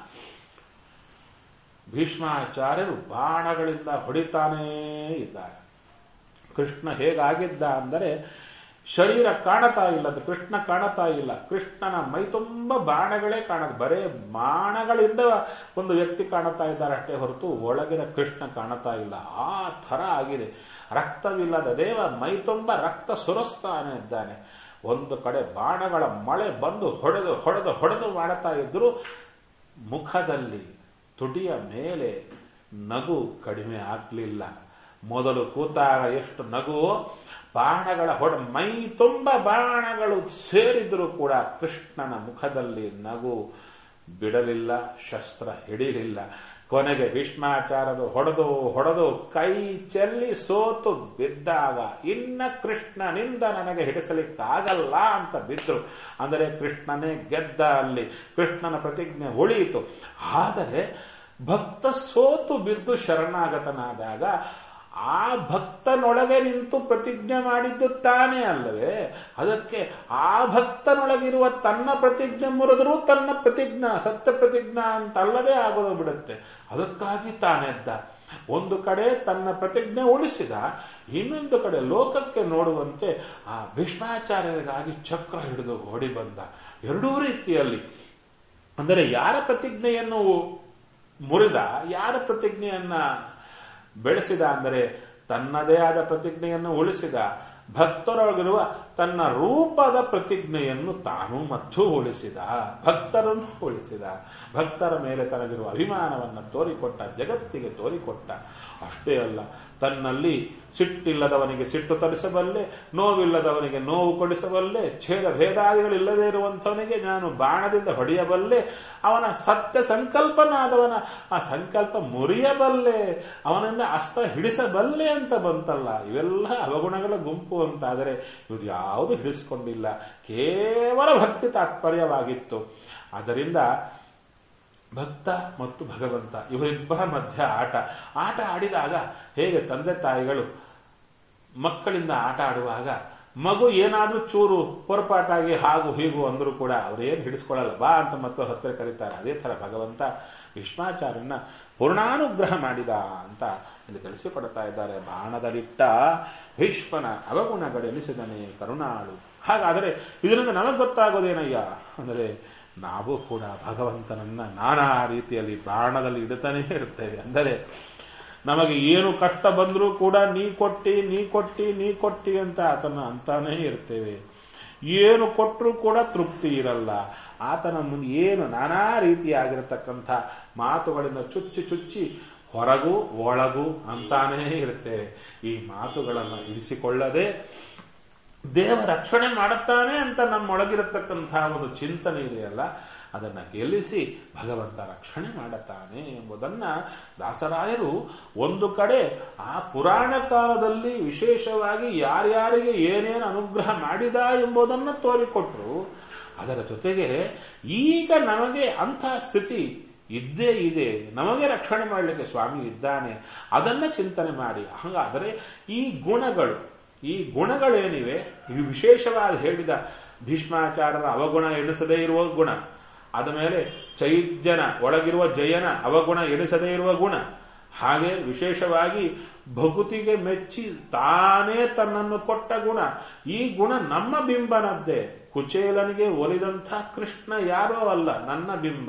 ಭೀಷ್ಮಾಚಾರ್ಯರು ಬಾಣಗಳಿಂದ ಹೊಡಿತಾನೇ ಇದ್ದಾರೆ. ಕೃಷ್ಣ ಹೇಗಾಗಿದ್ದ ಅಂದರೆ ಶರೀರ ಕಾಣತಾ ಇಲ್ಲ, ಕೃಷ್ಣ ಕಾಣತಾ ಇಲ್ಲ. ಕೃಷ್ಣನ ಮೈ ತುಂಬ ಬಾಣಗಳೇ ಕಾಣದು, ಬರೇ ಬಾಣಗಳಿಂದ ಒಂದು ವ್ಯಕ್ತಿ ಕಾಣುತ್ತಾ ಇದ್ದಾರೆ ಅಷ್ಟೇ ಹೊರತು ಒಳಗಿನ ಕೃಷ್ಣ ಕಾಣತಾ ಇಲ್ಲ. ಆ ಥರ ಆಗಿದೆ. ರಕ್ತವಿಲ್ಲದ ದೇವ ಮೈ ತುಂಬ ರಕ್ತ ಸುರಿಸ್ತಾನೆ ಇದ್ದಾನೆ. ಒಂದು ಕಡೆ ಬಾಣಗಳ ಮಳೆ ಬಂದು ಹೊಡೆದು ಹೊಡೆದು ಹೊಡೆದು ಮಾಡುತ್ತಾ ಇದ್ರು. ಮುಖದಲ್ಲಿ ತುಟಿಯ ಮೇಲೆ ನಗು ಕಡಿಮೆ ಆಗ್ಲಿಲ್ಲ. ಮೊದಲು ಕೂತಾಗ ಎಷ್ಟು ನಗು, ಬಾಣಗಳ ಮೈ ತುಂಬ ಬಾಣಗಳು ಸೇರಿದ್ರು ಕೂಡ ಕೃಷ್ಣನ ಮುಖದಲ್ಲಿ ನಗು ಬಿಡಲಿಲ್ಲ, ಶಸ್ತ್ರ ಹಿಡಿಯಲಿಲ್ಲ. ಕೊನೆಗೆ ಭೀಷ್ಮಾಚಾರ್ಯರು ಹೊಡೆದು ಹೊಡೆದು ಕೈ ಚೆಲ್ಲಿ ಸೋತು ಬಿದ್ದಾಗ ಇನ್ನ ಕೃಷ್ಣನಿಂದ ನನಗೆ ಹಿಡಿಸಲಿಕ್ಕಾಗಲ್ಲ ಅಂತ ಬಿದ್ರು. ಅಂದರೆ ಕೃಷ್ಣನೇ ಗೆದ್ದ. ಅಲ್ಲಿ ಕೃಷ್ಣನ ಪ್ರತಿಜ್ಞೆ ಉಳಿಯಿತು. ಆದರೆ ಭಕ್ತ ಸೋತು ಬಿದ್ದು ಶರಣಾಗತನಾದಾಗ ಆ ಭಕ್ತನೊಳಗೆ ನಿಂತು ಪ್ರತಿಜ್ಞೆ ಮಾಡಿದ್ದು ತಾನೇ ಅಲ್ಲವೇ? ಅದಕ್ಕೆ ಆ ಭಕ್ತನೊಳಗಿರುವ ತನ್ನ ಪ್ರತಿಜ್ಞೆ ಮುರಿದರೂ ತನ್ನ ಪ್ರತಿಜ್ಞಾ ಸತ್ಯ ಪ್ರತಿಜ್ಞಾ ಅಂತಲ್ಲದೆ ಆಗೋದು ಬಿಡುತ್ತೆ. ಅದಕ್ಕಾಗಿ ತಾನೆದ್ದ. ಒಂದು ಕಡೆ ತನ್ನ ಪ್ರತಿಜ್ಞೆ ಉಳಿಸಿದ, ಇನ್ನೊಂದು ಕಡೆ ಲೋಕಕ್ಕೆ ನೋಡುವಂತೆ ಆ ಭೀಷ್ಮಾಚಾರ್ಯರಿಗಾಗಿ ಚಕ್ರ ಹಿಡಿದು ಓಡಿ ಬಂದ. ಎರಡೂ ರೀತಿಯಲ್ಲಿ ಅಂದರೆ ಯಾರ ಪ್ರತಿಜ್ಞೆಯನ್ನು ಮುರಿದ, ಯಾರ ಪ್ರತಿಜ್ಞೆಯನ್ನ ಬೆಳೆಸಿದ ಅಂದರೆ ತನ್ನದೇ ಆದ ಪ್ರತಿಜ್ಞೆಯನ್ನು ಉಳಿಸಿದ, ಭಕ್ತರೊಳಗಿರುವ ತನ್ನ ರೂಪದ ಪ್ರತಿಜ್ಞೆಯನ್ನು ತಾನು ಮತ್ತು ಉಳಿಸಿದ, ಭಕ್ತರನ್ನು ಉಳಿಸಿದ, ಭಕ್ತರ ಮೇಲೆ ತನಗಿರುವ ಅಭಿಮಾನವನ್ನು ತೋರಿಕೊಟ್ಟ, ಜಗತ್ತಿಗೆ ತೋರಿಕೊಟ್ಟ. ಅಷ್ಟೇ ಅಲ್ಲ, ತನ್ನಲ್ಲಿ ಸಿಟ್ಟಿಲ್ಲದವನಿಗೆ ಸಿಟ್ಟು ತರಿಸಬಲ್ಲೆ, ನೋವಿಲ್ಲದವನಿಗೆ ನೋವು ಕೊಡಿಸಬಲ್ಲೆ, ಛೇದ ಭೇದಾದಿಗಳಿಲ್ಲದೆ ಇರುವಂಥವನಿಗೆ ನಾನು ಬಾಣದಿಂದ ಹೊಡೆಯಬಲ್ಲೆ, ಅವನ ಸತ್ಯ ಸಂಕಲ್ಪನಾದವನ ಆ ಸಂಕಲ್ಪ ಮುರಿಯಬಲ್ಲೆ, ಅವನಿಂದ ಅಸ್ತ್ರ ಹಿಡಿಸಬಲ್ಲೆ ಅಂತ ಬಂತಲ್ಲ. ಇವೆಲ್ಲ ಅವಗುಣಗಳ ಗುಂಪು ಅಂತಾದರೆ ಇವುದು ಯಾವುದು ಹಿಡಿಸಿಕೊಂಡಿಲ್ಲ, ಕೇವಲ ಭಕ್ತಿ ತಾತ್ಪರ್ಯವಾಗಿತ್ತು. ಆದ್ದರಿಂದ ಭಕ್ತ ಮತ್ತು ಭಗವಂತ ಇವರಿಬ್ಬರ ಮಧ್ಯ ಆಟ ಆಡಿದಾಗ ಹೇಗೆ ತಂದೆ ತಾಯಿಗಳು ಮಕ್ಕಳಿಂದ ಆಟ ಆಡುವಾಗ ಮಗು ಏನಾದ್ರೂ ಚೂರು ಹೊರಪಾಟಾಗಿ ಹಾಗೂ ಹೀಗೂ ಅಂದ್ರೂ ಕೂಡ ಅವರೇನು ಹಿಡಿಸ್ಕೊಳ್ಳಲ್ಲ, ಬಾ ಅಂತ ಮತ್ತು ಹತ್ತಿರ ಕರೀತಾರೆ. ಅದೇ ತರ ಭಗವಂತ ಭೀಷ್ಮಾಚಾರ್ಯನ ಪೂರ್ಣಾನುಗ್ರಹ ಮಾಡಿದ ಅಂತ ಇಲ್ಲಿ ತಿಳಿಸಿಕೊಡ್ತಾ ಇದ್ದಾರೆ. ಬಾಣದಲ್ಲಿಟ್ಟ ಭೀಷ್ಮನ ಅವಗುಣಗಳೆನಿಸಿದನೆ ಕರುಣಾಳು. ಹಾಗಾದರೆ ಇದರಿಂದ ನಮಗೆ ಗೊತ್ತಾಗೋದೇನಯ್ಯ ಅಂದರೆ ನಾವು ಕೂಡ ಭಗವಂತನನ್ನ ನಾನಾ ರೀತಿಯಲ್ಲಿ ಬಾಣದಲ್ಲಿ ಇಡುತ್ತಾನೇ ಇರ್ತೇವೆ. ಅಂದರೆ ನಮಗೆ ಏನು ಕಷ್ಟ ಬಂದರೂ ಕೂಡ ನೀ ಕೊಟ್ಟಿ ಅಂತ ಆತನ ಅಂತಾನೇ ಇರ್ತೇವೆ. ಏನು ಕೊಟ್ಟರೂ ಕೂಡ ತೃಪ್ತಿ ಇರಲ್ಲ. ಆತನ ಮುಂದೆ ಏನು ನಾನಾ ರೀತಿಯಾಗಿರತಕ್ಕಂಥ ಮಾತುಗಳಿಂದ ಚುಚ್ಚಿ ಹೊರಗೂ ಒಳಗೂ ಅಂತಾನೇ ಇರ್ತೇವೆ. ಈ ಮಾತುಗಳನ್ನು ಇರಿಸಿಕೊಳ್ಳದೆ ದೇವ ರಕ್ಷಣೆ ಮಾಡುತ್ತಾನೆ ಅಂತ ನಮ್ಮೊಳಗಿರತಕ್ಕಂಥ ಒಂದು ಚಿಂತನೆ ಇದೆಯಲ್ಲ, ಅದನ್ನ ಗೆಲ್ಲಿಸಿ ಭಗವಂತ ರಕ್ಷಣೆ ಮಾಡುತ್ತಾನೆ ಎಂಬುದನ್ನ ದಾಸರಾಯರು ಒಂದು ಕಡೆ ಆ ಪುರಾಣ ಕಾಲದಲ್ಲಿ ವಿಶೇಷವಾಗಿ ಯಾರ್ಯಾರಿಗೆ ಏನೇನು ಅನುಗ್ರಹ ಮಾಡಿದ ಎಂಬುದನ್ನು ತೋರಿಕೊಟ್ರು. ಅದರ ಜೊತೆಗೆ ಈಗ ನಮಗೆ ಅಂಥ ಸ್ಥಿತಿ ಇದ್ದೇ ಇದೆ, ನಮಗೆ ರಕ್ಷಣೆ ಮಾಡಲಿಕ್ಕೆ ಸ್ವಾಮಿ ಇದ್ದಾನೆ, ಅದನ್ನ ಚಿಂತನೆ ಮಾಡಿ. ಹಾಗಾದರೆ ಈ ಗುಣಗಳೇನಿವೆ, ಇವು ವಿಶೇಷವಾಗಿ ಹೇಳಿದ ಭೀಷ್ಮಾಚಾರ್ಯರ ಅವಗುಣ ಎಣಿಸದೇ ಇರುವ ಗುಣ, ಆದ ಮೇಲೆ ಚೈದ್ಯನ ಒಳಗಿರುವ ಜಯನ ಅವಗುಣ ಎಣಿಸದೇ ಇರುವ ಗುಣ, ಹಾಗೆ ವಿಶೇಷವಾಗಿ ಭಕುತಿಗೆ ಮೆಚ್ಚಿ ತಾನೇ ತನ್ನನ್ನು ಕೊಟ್ಟ ಗುಣ, ಈ ಗುಣ ನಮ್ಮ ಬಿಂಬನದ್ದೇ. ಕುಚೇಲನಿಗೆ ಒಲಿದಂಥ ಕೃಷ್ಣ ಯಾರೋ ಅಲ್ಲ, ನನ್ನ ಬಿಂಬ.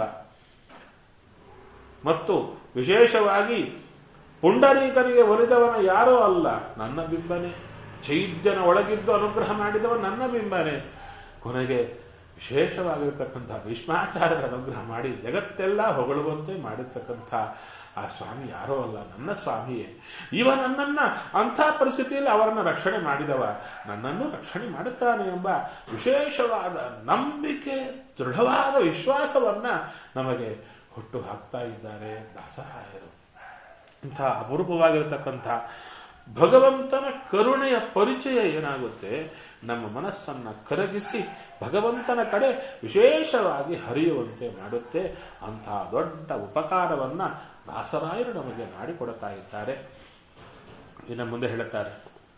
ಮತ್ತು ವಿಶೇಷವಾಗಿ ಪುಂಡರೀಕನಿಗೆ ಒಲಿದವನ ಯಾರೋ ಅಲ್ಲ, ನನ್ನ ಬಿಂಬನೇ. ಚೈದ್ಯನ ಒಳಗಿದ್ದು ಅನುಗ್ರಹ ಮಾಡಿದವ ನನ್ನ ಬಿಂಬನೇ. ಕೊನೆಗೆ ವಿಶೇಷವಾಗಿರ್ತಕ್ಕಂಥ ಭೀಷ್ಮಾಚಾರ್ಯರ ಅನುಗ್ರಹ ಮಾಡಿ ಜಗತ್ತೆಲ್ಲ ಹೊಗಳುವಂತೆ ಮಾಡಿರ್ತಕ್ಕಂಥ ಆ ಸ್ವಾಮಿ ಯಾರೋ ಅಲ್ಲ, ನನ್ನ ಸ್ವಾಮಿಯೇ. ಇವ ನನ್ನನ್ನ ಅಂಥ ಪರಿಸ್ಥಿತಿಯಲ್ಲಿ ಅವರನ್ನು ರಕ್ಷಣೆ ಮಾಡಿದವ, ನನ್ನನ್ನು ರಕ್ಷಣೆ ಮಾಡುತ್ತಾನೆ ಎಂಬ ವಿಶೇಷವಾದ ನಂಬಿಕೆ, ದೃಢವಾದ ವಿಶ್ವಾಸವನ್ನ ನಮಗೆ ಹುಟ್ಟು ಹಾಕ್ತಾ ಇದ್ದಾರೆ ದಾಸರಾಯರು. ಇಂಥ ಅಪರೂಪವಾಗಿರತಕ್ಕಂಥ ಭಗವಂತನ ಕರುಣೆಯ ಪರಿಚಯ ಏನಾಗುತ್ತೆ, ನಮ್ಮ ಮನಸ್ಸನ್ನ ಕರಗಿಸಿ ಭಗವಂತನ ಕಡೆ ವಿಶೇಷವಾಗಿ ಹರಿಯುವಂತೆ ಮಾಡುತ್ತೆ. ಅಂತಹ ದೊಡ್ಡ ಉಪಕಾರವನ್ನ ದಾಸರಾಯರು ನಮಗೆ ಮಾಡಿಕೊಡ್ತಾ ಇದ್ದಾರೆ. ಇನ್ನು ಮುಂದೆ ಹೇಳುತ್ತಾರೆ,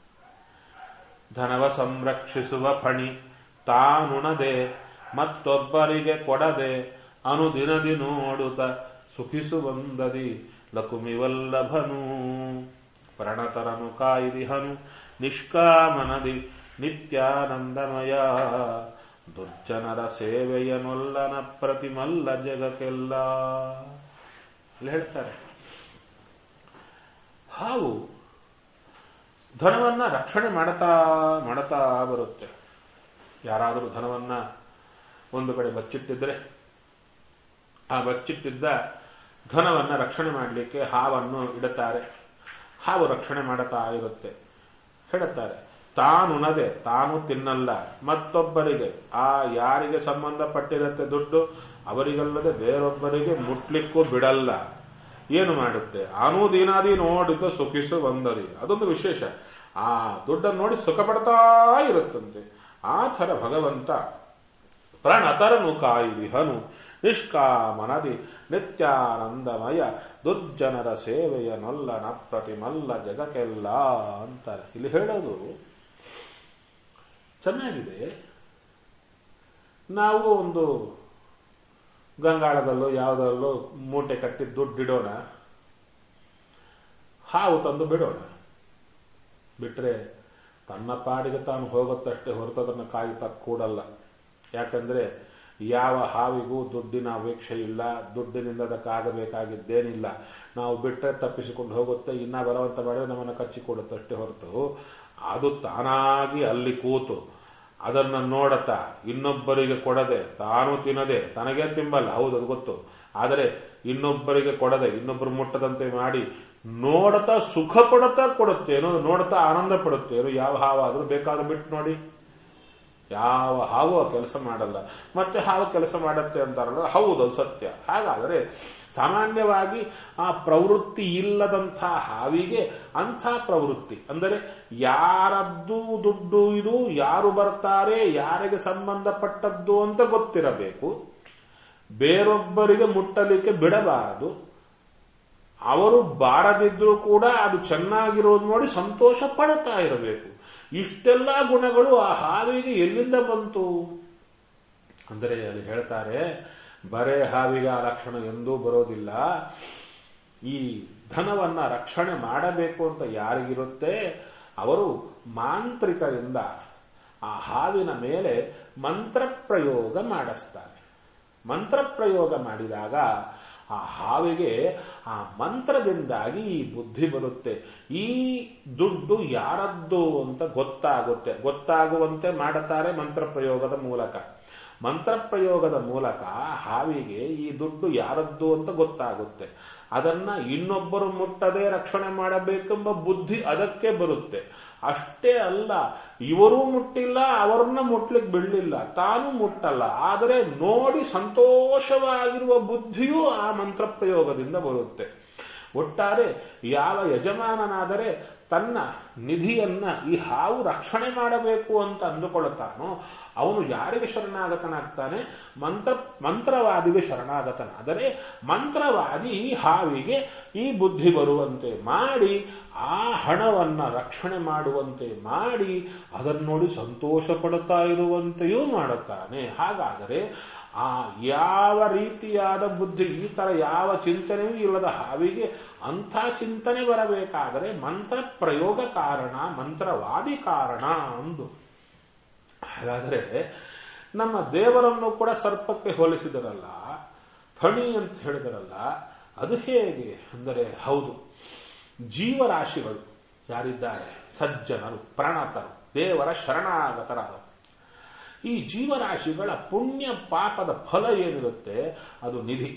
ಧನವ ಸಂರಕ್ಷಿಸುವ ಫಣಿ ತಾನುಣದೆ ಮತ್ತೊಬ್ಬರಿಗೆ ಕೊಡದೆ ಅನುದಿನದಿ ನೋಡುತ್ತ ಸುಖಿಸುವಂದದಿ ಲಕುಮಿವಲ್ಲಭನು ಪ್ರಣತರನು ಕಾಯಿದಿಹನು ನಿಷ್ಕಾಮನದಿ ನಿತ್ಯಾನಂದಮಯ ದುರ್ಜನರ ಸೇವೆಯನೊಲ್ಲನ ಪ್ರತಿಮಲ್ಲ ಜಗಕ್ಕೆಲ್ಲ. ಅಲ್ಲಿ ಹೇಳ್ತಾರೆ, ಹಾವು ಧನವನ್ನ ರಕ್ಷಣೆ ಮಾಡುತ್ತಾ ಬರುತ್ತೆ. ಯಾರಾದರೂ ಧನವನ್ನ ಒಂದು ಕಡೆ ಬಚ್ಚಿಟ್ಟಿದ್ರೆ ಆ ಬಚ್ಚಿಟ್ಟಿದ್ದ ಧನವನ್ನ ರಕ್ಷಣೆ ಮಾಡಲಿಕ್ಕೆ ಹಾವನ್ನು ಇಡುತ್ತಾರೆ. ಹಾವು ರಕ್ಷಣೆ ಮಾಡುತ್ತಾ ಇರುತ್ತೆ. ಹೇಳುತ್ತಾರೆ, ತಾನುಣದೆ ತಾನು ತಿನ್ನಲ್ಲ, ಮತ್ತೊಬ್ಬರಿಗೆ ಆ ಯಾರಿಗೆ ಸಂಬಂಧಪಟ್ಟಿರುತ್ತೆ ದುಡ್ಡು ಅವರಿಗಲ್ಲದೆ ಬೇರೊಬ್ಬರಿಗೆ ಮುಟ್ಲಿಕ್ಕೂ ಬಿಡಲ್ಲ. ಏನು ಮಾಡುತ್ತೆ, ಅನುದಿನಾದಿ ನೋಡಿದ ಸುಖಿಸು ಬಂದದಿ. ಅದೊಂದು ವಿಶೇಷ. ಆ ದುಡ್ಡನ್ನು ನೋಡಿ ಸುಖ ಪಡ್ತಾ ಇರುತ್ತಂತೆ. ಆ ಥರ ಭಗವಂತ ಪ್ರಣತರನು ಕಾಯಿದಿಹನು ನಿಷ್ಕಾಮನದಿ ನಿತ್ಯಾನಂದಮಯ ದುರ್ಜನರ ಸೇವೆಯ ನೊಲ್ಲ ನಪ್ರತಿಮಲ್ಲ ಜಗಕ್ಕೆಲ್ಲ ಅಂತಾರೆ. ಇಲ್ಲಿ ಹೇಳೋದು ಚೆನ್ನಾಗಿದೆ. ನಾವು ಒಂದು ಗಂಗಾಳದಲ್ಲೋ ಯಾವುದರಲ್ಲೋ ಮೂಟೆ ಕಟ್ಟಿ ದುಡ್ಡಿಡೋಣ, ಹಾವು ತಂದು ಬಿಡೋಣ. ಬಿಟ್ರೆ ತನ್ನ ಪಾಡಿಗೆ ತಾನು ಹೋಗುತ್ತಷ್ಟೇ ಹೊರತು ಅದನ್ನು ಕಾಯುತ್ತಾ ಕೂಡಲ್ಲ. ಯಾಕಂದ್ರೆ ಯಾವ ಹಾವಿಗೂ ದುಡ್ಡಿನ ಅಪೇಕ್ಷೆ ಇಲ್ಲ, ದುಡ್ಡಿನಿಂದ ಅದಕ್ಕಾಗಬೇಕಾಗಿದ್ದೇನಿಲ್ಲ. ನಾವು ಬಿಟ್ಟರೆ ತಪ್ಪಿಸಿಕೊಂಡು ಹೋಗುತ್ತೆ, ಇನ್ನ ಬಲವಂತ ಮಾಡಿದ್ರೆ ನಮ್ಮನ್ನು ಕಚ್ಚಿಕೊಡುತ್ತಷ್ಟೇ ಹೊರತು ಅದು ತಾನಾಗಿ ಅಲ್ಲಿ ಕೂತು ಅದನ್ನು ನೋಡತಾ ಇನ್ನೊಬ್ಬರಿಗೆ ಕೊಡದೆ ತಾನು ತಿನ್ನದೆ ತನಗೇ ತಿಂಬಲ್ಲ, ಹೌದು ಅದು ಗೊತ್ತು. ಆದರೆ ಇನ್ನೊಬ್ಬರಿಗೆ ಕೊಡದೆ ಇನ್ನೊಬ್ಬರು ಮುಟ್ಟದಂತೆ ಮಾಡಿ ನೋಡತಾ ಸುಖ ಪಡುತ್ತಾ ಕೊಡುತ್ತೇನೋ, ನೋಡ್ತಾ ಆನಂದ ಪಡುತ್ತೇನೋ. ಯಾವ ಹಾವಾದ್ರೂ ಬೇಕಾದ್ರೂ ಬಿಟ್ಟು ನೋಡಿ, ಯಾವ ಹಾವು ಆ ಕೆಲಸ ಮಾಡಲ್ಲ. ಮತ್ತೆ ಹಾವು ಕೆಲಸ ಮಾಡುತ್ತೆ ಅಂತಾರಲ್ಲ, ಹೌದು ಅದು ಸತ್ಯ. ಹಾಗಾದರೆ ಸಾಮಾನ್ಯವಾಗಿ ಆ ಪ್ರವೃತ್ತಿ ಇಲ್ಲದಂಥ ಹಾವಿಗೆ ಅಂಥ ಪ್ರವೃತ್ತಿ ಅಂದರೆ ಯಾರದ್ದು ದುಡ್ಡು ಇದು, ಯಾರು ಬರ್ತಾರೆ, ಯಾರಿಗೆ ಸಂಬಂಧಪಟ್ಟದ್ದು ಅಂತ ಗೊತ್ತಿರಬೇಕು. ಬೇರೊಬ್ಬರಿಗೆ ಮುಟ್ಟಲಿಕ್ಕೆ ಬಿಡಬಾರದು. ಅವರು ಬಾರದಿದ್ರೂ ಕೂಡ ಅದು ಚೆನ್ನಾಗಿರೋದು ನೋಡಿ ಸಂತೋಷ ಪಡ್ತಾ ಇರಬೇಕು. ಇಷ್ಟೆಲ್ಲ ಗುಣಗಳು ಆ ಹಾವಿಗೆ ಎಲ್ಲಿಂದ ಬಂತು ಅಂದರೆ ಅಲ್ಲಿ ಹೇಳ್ತಾರೆ, ಬರೇ ಹಾವಿಗೆ ಆ ಲಕ್ಷಣ ಎಂದೂ ಬರೋದಿಲ್ಲ. ಈ ಧನವನ್ನ ರಕ್ಷಣೆ ಮಾಡಬೇಕು ಅಂತ ಯಾರಿಗಿರುತ್ತೆ ಅವರು ಮಾಂತ್ರಿಕರಿಂದ ಆ ಹಾವಿನ ಮೇಲೆ ಮಂತ್ರ ಪ್ರಯೋಗ ಮಾಡಿಸ್ತಾರೆ. ಮಂತ್ರ ಪ್ರಯೋಗ ಮಾಡಿದಾಗ ಆ ಹಾವಿಗೆ ಆ ಮಂತ್ರದಿಂದಾಗಿ ಈ ಬುದ್ಧಿ ಬರುತ್ತೆ. ಈ ದುಡ್ಡು ಯಾರದ್ದು ಅಂತ ಗೊತ್ತಾಗುವಂತೆ ಮಾಡುತ್ತಾರೆ ಮಂತ್ರ ಪ್ರಯೋಗದ ಮೂಲಕ. ಮಂತ್ರ ಪ್ರಯೋಗದ ಮೂಲಕ ಹಾವಿಗೆ ಈ ದುಡ್ಡು ಯಾರದ್ದು ಅಂತ ಗೊತ್ತಾಗುತ್ತೆ. ಅದನ್ನ ಇನ್ನೊಬ್ಬರು ಮುಟ್ಟದೆ ರಕ್ಷಣೆ ಮಾಡಬೇಕೆಂಬ ಬುದ್ಧಿ ಅದಕ್ಕೆ ಬರುತ್ತೆ. ಅಷ್ಟೇ ಅಲ್ಲ, ಇವರೂ ಮುಟ್ಟಿಲ್ಲ, ಅವರನ್ನ ಮುಟ್ಲಿಕ್ಕೆ ಬಿಡಲಿಲ್ಲ, ತಾನು ಮುಟ್ಟಲ್ಲ, ಆದರೆ ನೋಡಿ ಸಂತೋಷವಾಗಿರುವ ಬುದ್ಧಿಯೂ ಆ ಮಂತ್ರ ಪ್ರಯೋಗದಿಂದ ಬರುತ್ತೆ. ಒಟ್ಟಾರೆ ಯಾವ ಯಜಮಾನನಾದರೆ ತನ್ನ ನಿಧಿಯನ್ನ ಈ ಹಾವು ರಕ್ಷಣೆ ಮಾಡಬೇಕು ಅಂತ ಅಂದುಕೊಳ್ಳುತ್ತಾನೋ ಅವನು ಯಾರಿಗೆ ಶರಣಾಗತನಾಗ್ತಾನೆ? ಮಂತ್ರವಾದಿಗೆ ಶರಣಾಗತನಾದರೆ ಮಂತ್ರವಾದಿ ಈ ಹಾವಿಗೆ ಈ ಬುದ್ಧಿ ಬರುವಂತೆ ಮಾಡಿ ಆ ಹಣವನ್ನ ರಕ್ಷಣೆ ಮಾಡುವಂತೆ ಮಾಡಿ ಅದನ್ನು ನೋಡಿ ಸಂತೋಷ ಪಡುತ್ತಾ ಇರುವಂತೆಯೂ ಮಾಡುತ್ತಾನೆ. ಹಾಗಾದರೆ ಆ ಯಾವ ರೀತಿಯಾದ ಬುದ್ಧಿ, ಈ ತರ ಯಾವ ಚಿಂತನೆಯೂ ಇಲ್ಲದ ಹಾವಿಗೆ ಅಂಥ ಚಿಂತನೆ ಬರಬೇಕಾದರೆ ಮಂತ್ರ ಪ್ರಯೋಗ ಕಾರಣ, ಮಂತ್ರವಾದಿ ಕಾರಣ ಅಂದು. ಹಾಗಾದರೆ ನಮ್ಮ ದೇವರನ್ನು ಕೂಡ ಸರ್ಪಕ್ಕೆ ಹೋಲಿಸಿದರಲ್ಲ, ಫಣಿ ಅಂತ ಹೇಳಿದರಲ್ಲ, ಅದು ಹೇಗೆ ಅಂದರೆ ಹೌದು, ಜೀವರಾಶಿಗಳು ಯಾರಿದ್ದಾರೆ ಸಜ್ಜನರು, ಪ್ರಣತರು, ದೇವರ ಶರಣಾಗತರಾದವರು, ಈ ಜೀವರಾಶಿಗಳ ಪುಣ್ಯ ಪಾಪದ ಫಲ ಏನಿರುತ್ತೆ ಅದು ನಿಧಿ.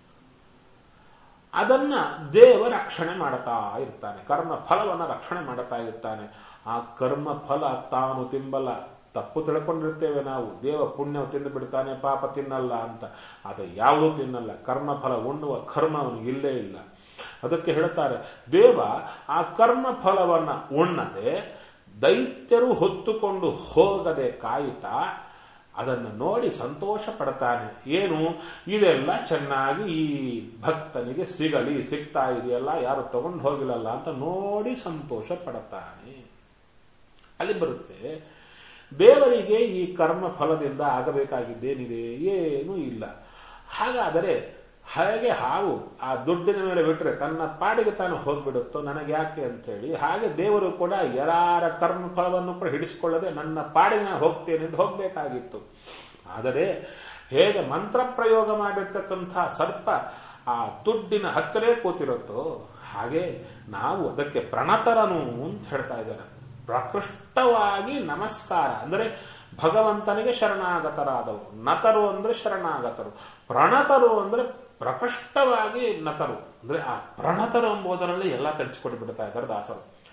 ಅದನ್ನ ದೇವ ರಕ್ಷಣೆ ಮಾಡುತ್ತಾ ಇರ್ತಾನೆ, ಕರ್ಮ ಫಲವನ್ನ ರಕ್ಷಣೆ ಮಾಡುತ್ತಾ ಇರ್ತಾನೆ. ಆ ಕರ್ಮ ಫಲ ತಾನು ತಿಂಬಲ್ಲ. ತಪ್ಪು ತಿಳ್ಕೊಂಡಿರ್ತೇವೆ ನಾವು, ದೇವ ಪುಣ್ಯ ತಿಂದು ಬಿಡ್ತಾನೆ, ಪಾಪ ತಿನ್ನಲ್ಲ ಅಂತ. ಅದು ಯಾವುದೂ ತಿನ್ನಲ್ಲ. ಕರ್ಮ ಫಲ ಉಣ್ಣುವ ಕರ್ಮ ಅವನಿಗೆ ಇಲ್ಲೇ ಇಲ್ಲ. ಅದಕ್ಕೆ ಹೇಳ್ತಾರೆ, ದೇವ ಆ ಕರ್ಮ ಫಲವನ್ನ ಉಣ್ಣದೆ ದೈತ್ಯರು ಹೊತ್ತುಕೊಂಡು ಹೋಗದೆ ಕಾಯುತ್ತಾ ಅದನ್ನು ನೋಡಿ ಸಂತೋಷ ಪಡ್ತಾನೆ. ಏನು ಇದೆಲ್ಲ ಚೆನ್ನಾಗಿ ಈ ಭಕ್ತನಿಗೆ ಸಿಗಲಿ, ಸಿಗ್ತಾ ಇದೆಯಲ್ಲ, ಯಾರು ತಗೊಂಡು ಹೋಗಿಲ್ಲಲ್ಲ ಅಂತ ನೋಡಿ ಸಂತೋಷ ಪಡ್ತಾನೆ. ಅಲ್ಲಿ ಬರುತ್ತೆ, ದೇವರಿಗೆ ಈ ಕರ್ಮ ಫಲದಿಂದ ಆಗಬೇಕಾಗಿದ್ದೇನಿದೆ? ಏನೂ ಇಲ್ಲ. ಹಾಗಾದರೆ ಹಾಗೆ ಹಾವು ಆ ದುಡ್ಡಿನ ಮೇಲೆ ಬಿಟ್ಟರೆ ತನ್ನ ಪಾಡಿಗೆ ತಾನು ಹೋಗ್ಬಿಡುತ್ತೋ, ನನಗೆ ಯಾಕೆ ಅಂತೇಳಿ, ಹಾಗೆ ದೇವರು ಕೂಡ ಯಾರ ಕರ್ಮ ಫಲವನ್ನು ಕೂಡ ಹಿಡಿಸಿಕೊಳ್ಳದೆ ನನ್ನ ಪಾಡಿಗೆ ನಾನು ಹೋಗ್ತೇನೆ ಅಂತ ಹೋಗ್ಬೇಕಾಗಿತ್ತು. ಆದರೆ ಹೇಗೆ ಮಂತ್ರ ಪ್ರಯೋಗ ಮಾಡಿರ್ತಕ್ಕಂಥ ಸರ್ಪ ಆ ದುಡ್ಡಿನ ಹತ್ತಿರೇ ಕೂತಿರುತ್ತೋ ಹಾಗೆ ನಾವು ಅದಕ್ಕೆ ಪ್ರಣತರನು ಅಂತ ಹೇಳ್ತಾ ಇದ್ದಾರೆ. ಪ್ರಕೃಷ್ಟವಾಗಿ ನಮಸ್ಕಾರ ಅಂದರೆ ಭಗವಂತನಿಗೆ ಶರಣಾಗತರಾದವರು. ನತರು ಅಂದ್ರೆ ಶರಣಾಗತರು, ಪ್ರಣತರು ಅಂದ್ರೆ ಪ್ರಕೃಷ್ಟವಾಗಿ ನತರು. ಅಂದ್ರೆ ಆ ಪ್ರಣತರು ಎಂಬುದರಲ್ಲಿ ಎಲ್ಲ ತಿಳಿಸಿಕೊಟ್ಟು ಬಿಡ್ತಾ ಇದ್ದಾರೆ ದಾಸರು.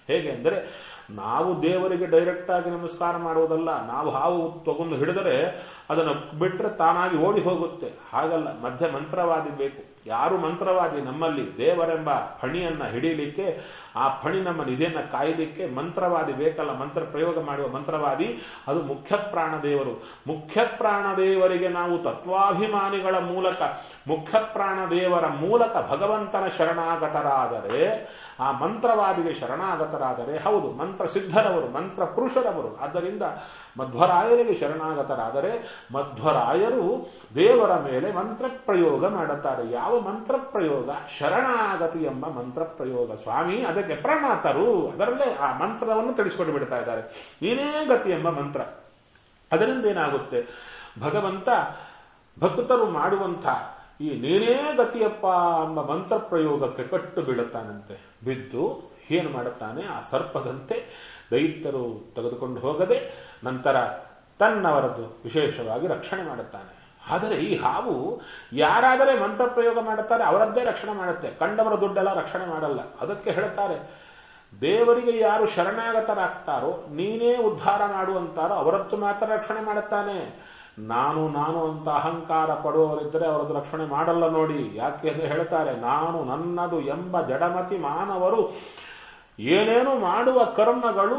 ಹೇಗೆ ಅಂದರೆ ನಾವು ದೇವರಿಗೆ ಡೈರೆಕ್ಟ್ ಆಗಿ ನಮಸ್ಕಾರ ಮಾಡುವುದಲ್ಲ, ನಾವು ಹಾವು ತಗೊಂಡು ಹಿಡಿದರೆ ಅದನ್ನು ಬಿಟ್ಟರೆ ತಾನಾಗಿ ಓಡಿ ಹೋಗುತ್ತೆ. ಹಾಗಲ್ಲ, ಮಧ್ಯ ಮಂತ್ರವಾದಿ ಬೇಕು. ಯಾರು ಮಂತ್ರವಾದಿ ನಮ್ಮಲ್ಲಿ ದೇವರೆಂಬ ಫಣಿಯನ್ನ ಹಿಡೀಲಿಕ್ಕೆ, ಆ ಫಣಿ ನಮ್ಮ ನಿಧಿಯನ್ನ ಕಾಯಲಿಕ್ಕೆ ಮಂತ್ರವಾದಿ ಬೇಕಲ್ಲ. ಮಂತ್ರ ಪ್ರಯೋಗ ಮಾಡುವ ಮಂತ್ರವಾದಿ ಅದು ಮುಖ್ಯ ಪ್ರಾಣದೇವರು. ಮುಖ್ಯ ಪ್ರಾಣದೇವರಿಗೆ ನಾವು ತತ್ವಾಭಿಮಾನಿಗಳ ಮೂಲಕ, ಮುಖ್ಯ ಪ್ರಾಣದೇವರ ಮೂಲಕ ಭಗವಂತನ ಶರಣಾಗತರಾದರೆ, ಆ ಮಂತ್ರವಾದಿಗೆ ಶರಣಾಗತರಾದರೆ, ಹೌದು ಮಂತ್ರ ಸಿದ್ಧರವರು, ಮಂತ್ರ ಪುರುಷರವರು. ಆದ್ದರಿಂದ ಮಧ್ವರಾಯರಿಗೆ ಶರಣಾಗತರಾದರೆ ಮಧ್ವರಾಯರು ದೇವರ ಮೇಲೆ ಮಂತ್ರ ಪ್ರಯೋಗ ಮಾಡುತ್ತಾರೆ. ಯಾವ ಮಂತ್ರ ಪ್ರಯೋಗ? ಶರಣಾಗತಿ ಎಂಬ ಮಂತ್ರ ಪ್ರಯೋಗ. ಸ್ವಾಮಿ ಅದಕ್ಕೆ ಪ್ರಣಾತರು, ಅದರಲ್ಲೇ ಆ ಮಂತ್ರವನ್ನು ತಿಳಿಸಿಕೊಂಡು ಬಿಡ್ತಾ ಇದ್ದಾರೆ. ನೀನೇ ಗತಿ ಎಂಬ ಮಂತ್ರ. ಅದರಿಂದ ಏನಾಗುತ್ತೆ? ಭಗವಂತ ಭಕ್ತರು ಮಾಡುವಂಥ ಈ ನೀನೇ ಗತಿಯಪ್ಪ ಎಂಬ ಮಂತ್ರ ಪ್ರಯೋಗಕ್ಕೆ ಕಟ್ಟು ಬೀಳುತ್ತಾನಂತೆ. ಬಿದ್ದು ಏನು ಮಾಡುತ್ತಾನೆ? ಆ ಸರ್ಪದಂತೆ ದೈತ್ಯರು ತೆಗೆದುಕೊಂಡು ಹೋಗದೆ ನಂತರ ತನ್ನವರದ್ದು ವಿಶೇಷವಾಗಿ ರಕ್ಷಣೆ ಮಾಡುತ್ತಾನೆ. ಆದರೆ ಈ ಹಾವು ಯಾರಾದರೆ ಮಂತ್ರ ಪ್ರಯೋಗ ಮಾಡುತ್ತಾರೆ ಅವರದ್ದೇ ರಕ್ಷಣೆ ಮಾಡುತ್ತೆ, ಕಂಡವರ ದುಡ್ಡೆಲ್ಲ ರಕ್ಷಣೆ ಮಾಡಲ್ಲ. ಅದಕ್ಕೆ ಹೇಳ್ತಾರೆ, ದೇವರಿಗೆ ಯಾರು ಶರಣಾಗತರಾಗ್ತಾರೋ, ನೀನೇ ಉದ್ಧಾರ ಮಾಡುವಂತಾರೋ ಅವರದ್ದು ಮಾತ್ರ ರಕ್ಷಣೆ ಮಾಡುತ್ತಾನೆ. ನಾನು ಅಂತ ಅಹಂಕಾರ ಪಡುವವರಿದ್ದರೆ ಅವರದ್ದು ರಕ್ಷಣೆ ಮಾಡಲ್ಲ ನೋಡಿ. ಯಾಕೆ ಎಂದು ಹೇಳ್ತಾರೆ, ನಾನು ನನ್ನದು ಎಂಬ ಜಡಮತಿ ಮಾನವರು ಏನೇನು ಮಾಡುವ ಕರ್ಮಗಳು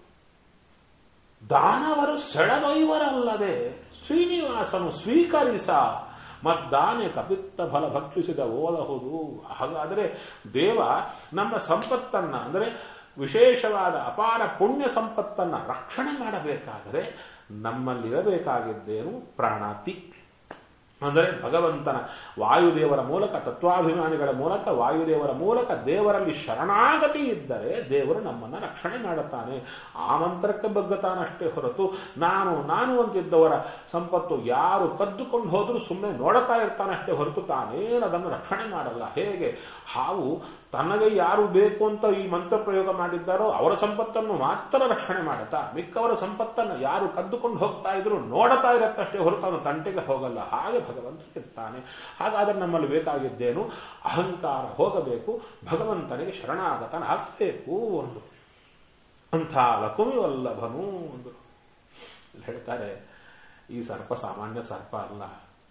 ದಾನವರು ಸೆಳೆದೊಯ್ವರಲ್ಲದೆ ಶ್ರೀನಿವಾಸನು ಸ್ವೀಕರಿಸ ಮದ್ದಾನೆ ಕಪಿತ್ತ ಫಲ ಭಕ್ಷಿಸಿದ ಓಲಹುದು. ಹಾಗಾದರೆ ದೇವ ನಮ್ಮ ಸಂಪತ್ತನ್ನ, ಅಂದರೆ ವಿಶೇಷವಾದ ಅಪಾರ ಪುಣ್ಯ ಸಂಪತ್ತನ್ನ ರಕ್ಷಣೆ ಮಾಡಬೇಕಾದರೆ ನಮ್ಮಲ್ಲಿರಬೇಕಾಗಿದ್ದೇನು? ಪ್ರಾಣಾತಿ. ಅಂದರೆ ಭಗವಂತನ ವಾಯುದೇವರ ಮೂಲಕ, ತತ್ವಾಭಿಮಾನಿಗಳ ಮೂಲಕ, ವಾಯುದೇವರ ಮೂಲಕ ದೇವರಲ್ಲಿ ಶರಣಾಗತಿ ಇದ್ದರೆ ದೇವರು ನಮ್ಮನ್ನ ರಕ್ಷಣೆ ಮಾಡುತ್ತಾನೆ. ಆ ಮಂತ್ರಕ್ಕೆ ಬಗ್ಗತಾನಷ್ಟೇ ಹೊರತು ನಾನು ಅಂತಿದ್ದವರ ಸಂಪತ್ತು ಯಾರು ಕದ್ದುಕೊಂಡು ಹೋದ್ರೂ ಸುಮ್ಮನೆ ನೋಡುತ್ತಾ ಇರ್ತಾನಷ್ಟೇ ಹೊರತು ತಾನೇನು ಅದನ್ನು ರಕ್ಷಣೆ ಮಾಡಲ್ಲ. ಹೇಗೆ ಹಾವು ತನಗೆ ಯಾರು ಬೇಕು ಅಂತ ಈ ಮಂತ್ರ ಪ್ರಯೋಗ ಮಾಡಿದ್ದಾರೋ ಅವರ ಸಂಪತ್ತನ್ನು ಮಾತ್ರ ರಕ್ಷಣೆ ಮಾಡುತ್ತಾ, ಮಿಕ್ಕವರ ಸಂಪತ್ತನ್ನು ಯಾರು ಕದ್ದುಕೊಂಡು ಹೋಗ್ತಾ ಇದ್ರು ನೋಡುತ್ತಾ ಇರತ್ತಷ್ಟೇ ಹೊರತು ಅವನು ತಂಟೆಗೆ ಹೋಗಲ್ಲ. ಹಾಗೆ ಭಗವಂತ ಇರ್ತಾನೆ. ಹಾಗಾದ್ರೆ ನಮ್ಮಲ್ಲಿ ಬೇಕಾಗಿದ್ದೇನು? ಅಹಂಕಾರ ಹೋಗಬೇಕು, ಭಗವಂತನಿಗೆ ಶರಣಾಗತನಾಗಬೇಕು. ಒಂದು ಅಂಥ ಲಕುಮಿ ವಲ್ಲಭನು ಒಂದು ಹೇಳ್ತಾರೆ. ಈ ಸರ್ಪ ಸಾಮಾನ್ಯ ಸರ್ಪ ಅಲ್ಲ.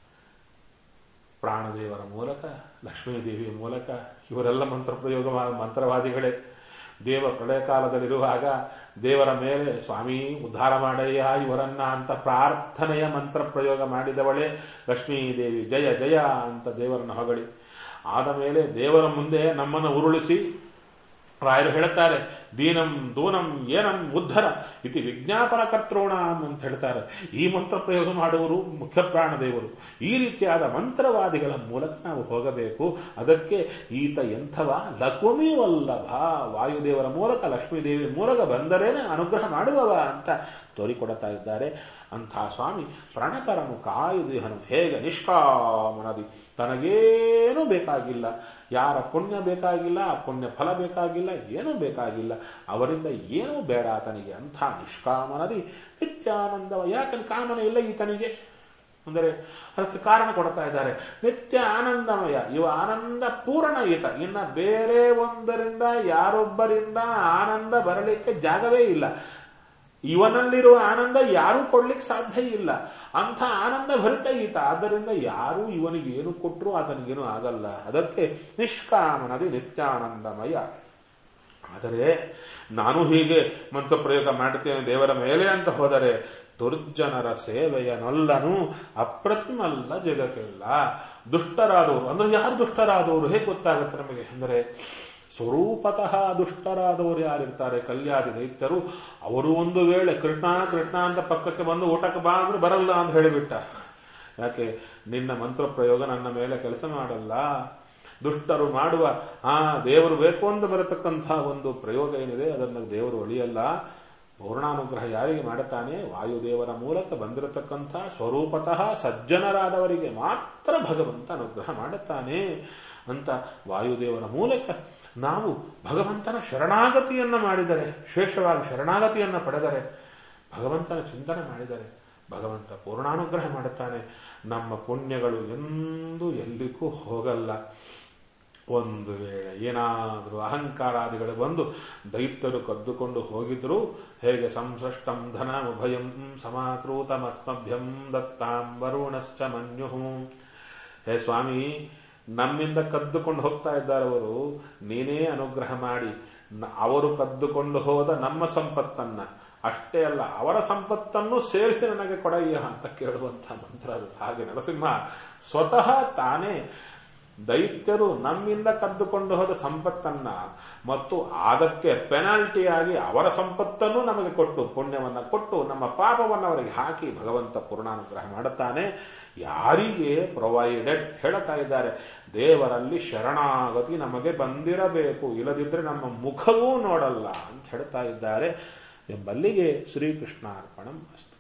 ಪ್ರಾಣದೇವರ ಮೂಲಕ, ಲಕ್ಷ್ಮೀದೇವಿಯ ಮೂಲಕ ಇವರೆಲ್ಲ ಮಂತ್ರ ಪ್ರಯೋಗ ಮಂತ್ರವಾದಿಗಳೇ. ದೇವ ಪ್ರಳಯ ಕಾಲದಲ್ಲಿರುವಾಗ ದೇವರ ಮೇಲೆ ಸ್ವಾಮಿ ಉದ್ಧಾರ ಮಾಡಯ್ಯ ಇವರನ್ನ ಅಂತ ಪ್ರಾರ್ಥನೆಯ ಮಂತ್ರ ಪ್ರಯೋಗ ಮಾಡಿದವಳೇ ಲಕ್ಷ್ಮೀದೇವಿ. ಜಯ ಜಯ ಅಂತ ದೇವರನ್ನು ಹೊಗಳಿ ಆದ ಮೇಲೆ ದೇವರ ಮುಂದೆ ನಮ್ಮನ್ನು ಉರುಳಿಸಿ ರಾಯರು ಹೇಳುತ್ತಾರೆ, ದೀನಂ ದೂನಂ ಏನಂ ಉದ್ಧರ ಇತಿ ವಿಜ್ಞಾಪನ ಕರ್ತೃಣಾಂ ಅಂತ ಹೇಳ್ತಾರೆ. ಈ ಮಂತ್ರ ಪ್ರಯೋಗ ಮಾಡುವರು ಮುಖ್ಯ ಪ್ರಾಣದೇವರು. ಈ ರೀತಿಯಾದ ಮಂತ್ರವಾದಿಗಳ ಮೂಲಕ ನಾವು ಹೋಗಬೇಕು. ಅದಕ್ಕೆ ಈತ ಎಂಥವ? ಲಕುಮಿ ವಲ್ಲಭ. ವಾಯುದೇವರ ಮೂಲಕ, ಲಕ್ಷ್ಮೀದೇವಿ ಮೂಲಕ ಬಂದರೇನೆ ಅನುಗ್ರಹ ಮಾಡುವವ ಅಂತ ತೋರಿಕೊಡುತ್ತಾ ಇದ್ದಾರೆ. ಅಂಥ ಸ್ವಾಮಿ ಪ್ರಣತರನು ಕಾಯುದಿಹನು. ಹೇಗೆ? ನಿಷ್ಕಾಮನದಿ, ತನಗೇನೂ ಬೇಕಾಗಿಲ್ಲ, ಯಾರ ಪುಣ್ಯ ಬೇಕಾಗಿಲ್ಲ, ಆ ಪುಣ್ಯ ಫಲ ಬೇಕಾಗಿಲ್ಲ, ಏನೂ ಬೇಕಾಗಿಲ್ಲ, ಅವರಿಂದ ಏನೂ ಬೇಡ ಆತನಿಗೆ. ಅಂಥ ನಿಷ್ಕಾಮನದಿ ನಿತ್ಯಾನಂದವ. ಯಾಕೆ ಕಾಮನೆ ಇಲ್ಲ ಈತನಿಗೆ ಅಂದರೆ ಅದಕ್ಕೆ ಕಾರಣ ಕೊಡ್ತಾ ಇದ್ದಾರೆ. ನಿತ್ಯ ಆನಂದಮಯ, ಇವ ಆನಂದ ಪೂರ್ಣ ಈತ. ಇನ್ನ ಬೇರೆ ಒಂದರಿಂದ ಯಾರೊಬ್ಬರಿಂದ ಆನಂದ ಬರಲಿಕ್ಕೆ ಜಾಗವೇ ಇಲ್ಲ. ಇವನಲ್ಲಿರುವ ಆನಂದ ಯಾರೂ ಕೊಡ್ಲಿಕ್ಕೆ ಸಾಧ್ಯ ಇಲ್ಲ. ಅಂಥ ಆನಂದ ಭರಿತ ಈತ. ಆದ್ದರಿಂದ ಯಾರೂ ಇವನಿಗೆ ಏನು ಕೊಟ್ಟರೂ ಆತನಿಗೇನು ಆಗಲ್ಲ. ಅದಕ್ಕೆ ನಿಷ್ಕಾಮನದಿ ನಿತ್ಯಾನಂದಮಯ. ಆದರೆ ನಾನು ಹೀಗೆ ಮಂತ್ರ ಪ್ರಯೋಗ ಮಾಡುತ್ತೇನೆ ದೇವರ ಮೇಲೆ ಅಂತ ಹೋದರೆ ದುರ್ಜನರ ಸೇವೆಯ ನೊಲ್ಲನು ಅಪ್ರತಿಮಲ್ಲ ಜಗಕ್ಕೆಲ್ಲ. ದುಷ್ಟರಾದವರು ಅಂದ್ರೆ ಯಾರು ದುಷ್ಟರಾದವರು ಹೇಗೆ ಗೊತ್ತಾಗುತ್ತೆ ನಮಗೆ ಅಂದರೆ, ಸ್ವರೂಪತಃ ದುಷ್ಟರಾದವರು ಯಾರಿರ್ತಾರೆ, ಕಲ್ಯಾದಿ ದೈತ್ಯರು, ಅವರು ಒಂದು ವೇಳೆ ಕೃಷ್ಣ ಅಂತ ಪಕ್ಕಕ್ಕೆ ಬಂದು ಊಟಕ್ಕೆ ಬಾ ಅಂದ್ರೆ ಬರಲ್ಲ ಅಂತ ಹೇಳಿಬಿಟ್ಟ. ಯಾಕೆ? ನಿನ್ನ ಮಂತ್ರ ಪ್ರಯೋಗ ನನ್ನ ಮೇಲೆ ಕೆಲಸ ಮಾಡಲ್ಲ. ದುಷ್ಟರು ಮಾಡುವ ದೇವರು ಬೇಕು ಅಂತ ಬರತಕ್ಕಂಥ ಒಂದು ಪ್ರಯೋಗ ಏನಿದೆ ಅದನ್ನು ದೇವರು ಒಳಿಯಲ್ಲ. ಪೂರ್ಣಾನುಗ್ರಹ ಯಾರಿಗೆ ಮಾಡುತ್ತಾನೆ? ವಾಯುದೇವರ ಮೂಲಕ ಬಂದಿರತಕ್ಕಂಥ ಸ್ವರೂಪತಃ ಸಜ್ಜನರಾದವರಿಗೆ ಮಾತ್ರ ಭಗವಂತ ಅನುಗ್ರಹ ಮಾಡುತ್ತಾನೆ ಅಂತ ವಾಯುದೇವರ ಮೂಲಕ ನಾವು ಭಗವಂತನ ಶರಣಾಗತಿಯನ್ನು ಮಾಡಿದರೆ, ವಿಶೇಷವಾಗಿ ಶರಣಾಗತಿಯನ್ನು ಪಡೆದರೆ, ಭಗವಂತನ ಚಿಂತನೆ ಮಾಡಿದರೆ ಭಗವಂತ ಪೂರ್ಣಾನುಗ್ರಹ ಮಾಡುತ್ತಾನೆ. ನಮ್ಮ ಪುಣ್ಯಗಳು ಎಂದೂ ಎಲ್ಲಿಗೂ ಹೋಗಲ್ಲ. ಒಂದು ವೇಳೆ ಏನಾದರೂ ಅಹಂಕಾರಾದಿಗಳು ಬಂದು ದೈತ್ಯರು ಕದ್ದುಕೊಂಡು ಹೋಗಿದ್ರು, ಹೇಗೆ ಸಂಸೃಷ್ಟಂ ಧನಮುಭಯಂ ಸಮಾಕೃತಮಸ್ಮಭ್ಯಂ ದತ್ತಾಂ ವರುಣಶ್ಚ ಮನ್ಯುಹು. ಹೇ ಸ್ವಾಮಿ, ನಮ್ಮಿಂದ ಕದ್ದುಕೊಂಡು ಹೋಗ್ತಾ ಇದ್ದಾರೆ ಅವರು, ನೀನೇ ಅನುಗ್ರಹ ಮಾಡಿ ಅವರು ಕದ್ದುಕೊಂಡು ಹೋದ ನಮ್ಮ ಸಂಪತ್ತನ್ನ ಅಷ್ಟೇ ಅಲ್ಲ ಅವರ ಸಂಪತ್ತನ್ನು ಸೇರಿಸಿ ನನಗೆ ಕೊಡಯ್ಯ ಅಂತ ಕೇಳುವಂತಹ ಮಂತ್ರ ಅದು. ಹಾಗೆ ನರಸಿಂಹ ಸ್ವತಃ ತಾನೇ ದೈತ್ಯರು ನಮ್ಮಿಂದ ಕದ್ದುಕೊಂಡು ಹೋದ ಸಂಪತ್ತನ್ನ ಮತ್ತು ಅದಕ್ಕೆ ಪೆನಾಲ್ಟಿಯಾಗಿ ಅವರ ಸಂಪತ್ತನ್ನು ನಮಗೆ ಕೊಟ್ಟು ಪುಣ್ಯವನ್ನ ಕೊಟ್ಟು ನಮ್ಮ ಪಾಪವನ್ನು ಅವರಿಗೆ ಹಾಕಿ ಭಗವಂತ ಪೂರ್ಣಾನುಗ್ರಹ ಮಾಡುತ್ತಾನೆ. ಯಾರಿಗೆ ಪ್ರೊವೈಡೆಡ್ ಹೇಳ್ತಾ ಇದ್ದಾರೆ, ದೇವರಲ್ಲಿ ಶರಣಾಗತಿ ನಮಗೆ ಬಂದಿರಬೇಕು, ಇಲ್ಲದಿದ್ದರೆ ನಮ್ಮ ಮುಖವೂ ನೋಡಲ್ಲ ಅಂತ ಹೇಳ್ತಾ ಇದ್ದಾರೆ ಎಂಬಲ್ಲಿಗೆ ಶ್ರೀಕೃಷ್ಣಾರ್ಪಣಂ ಅಸ್ತು.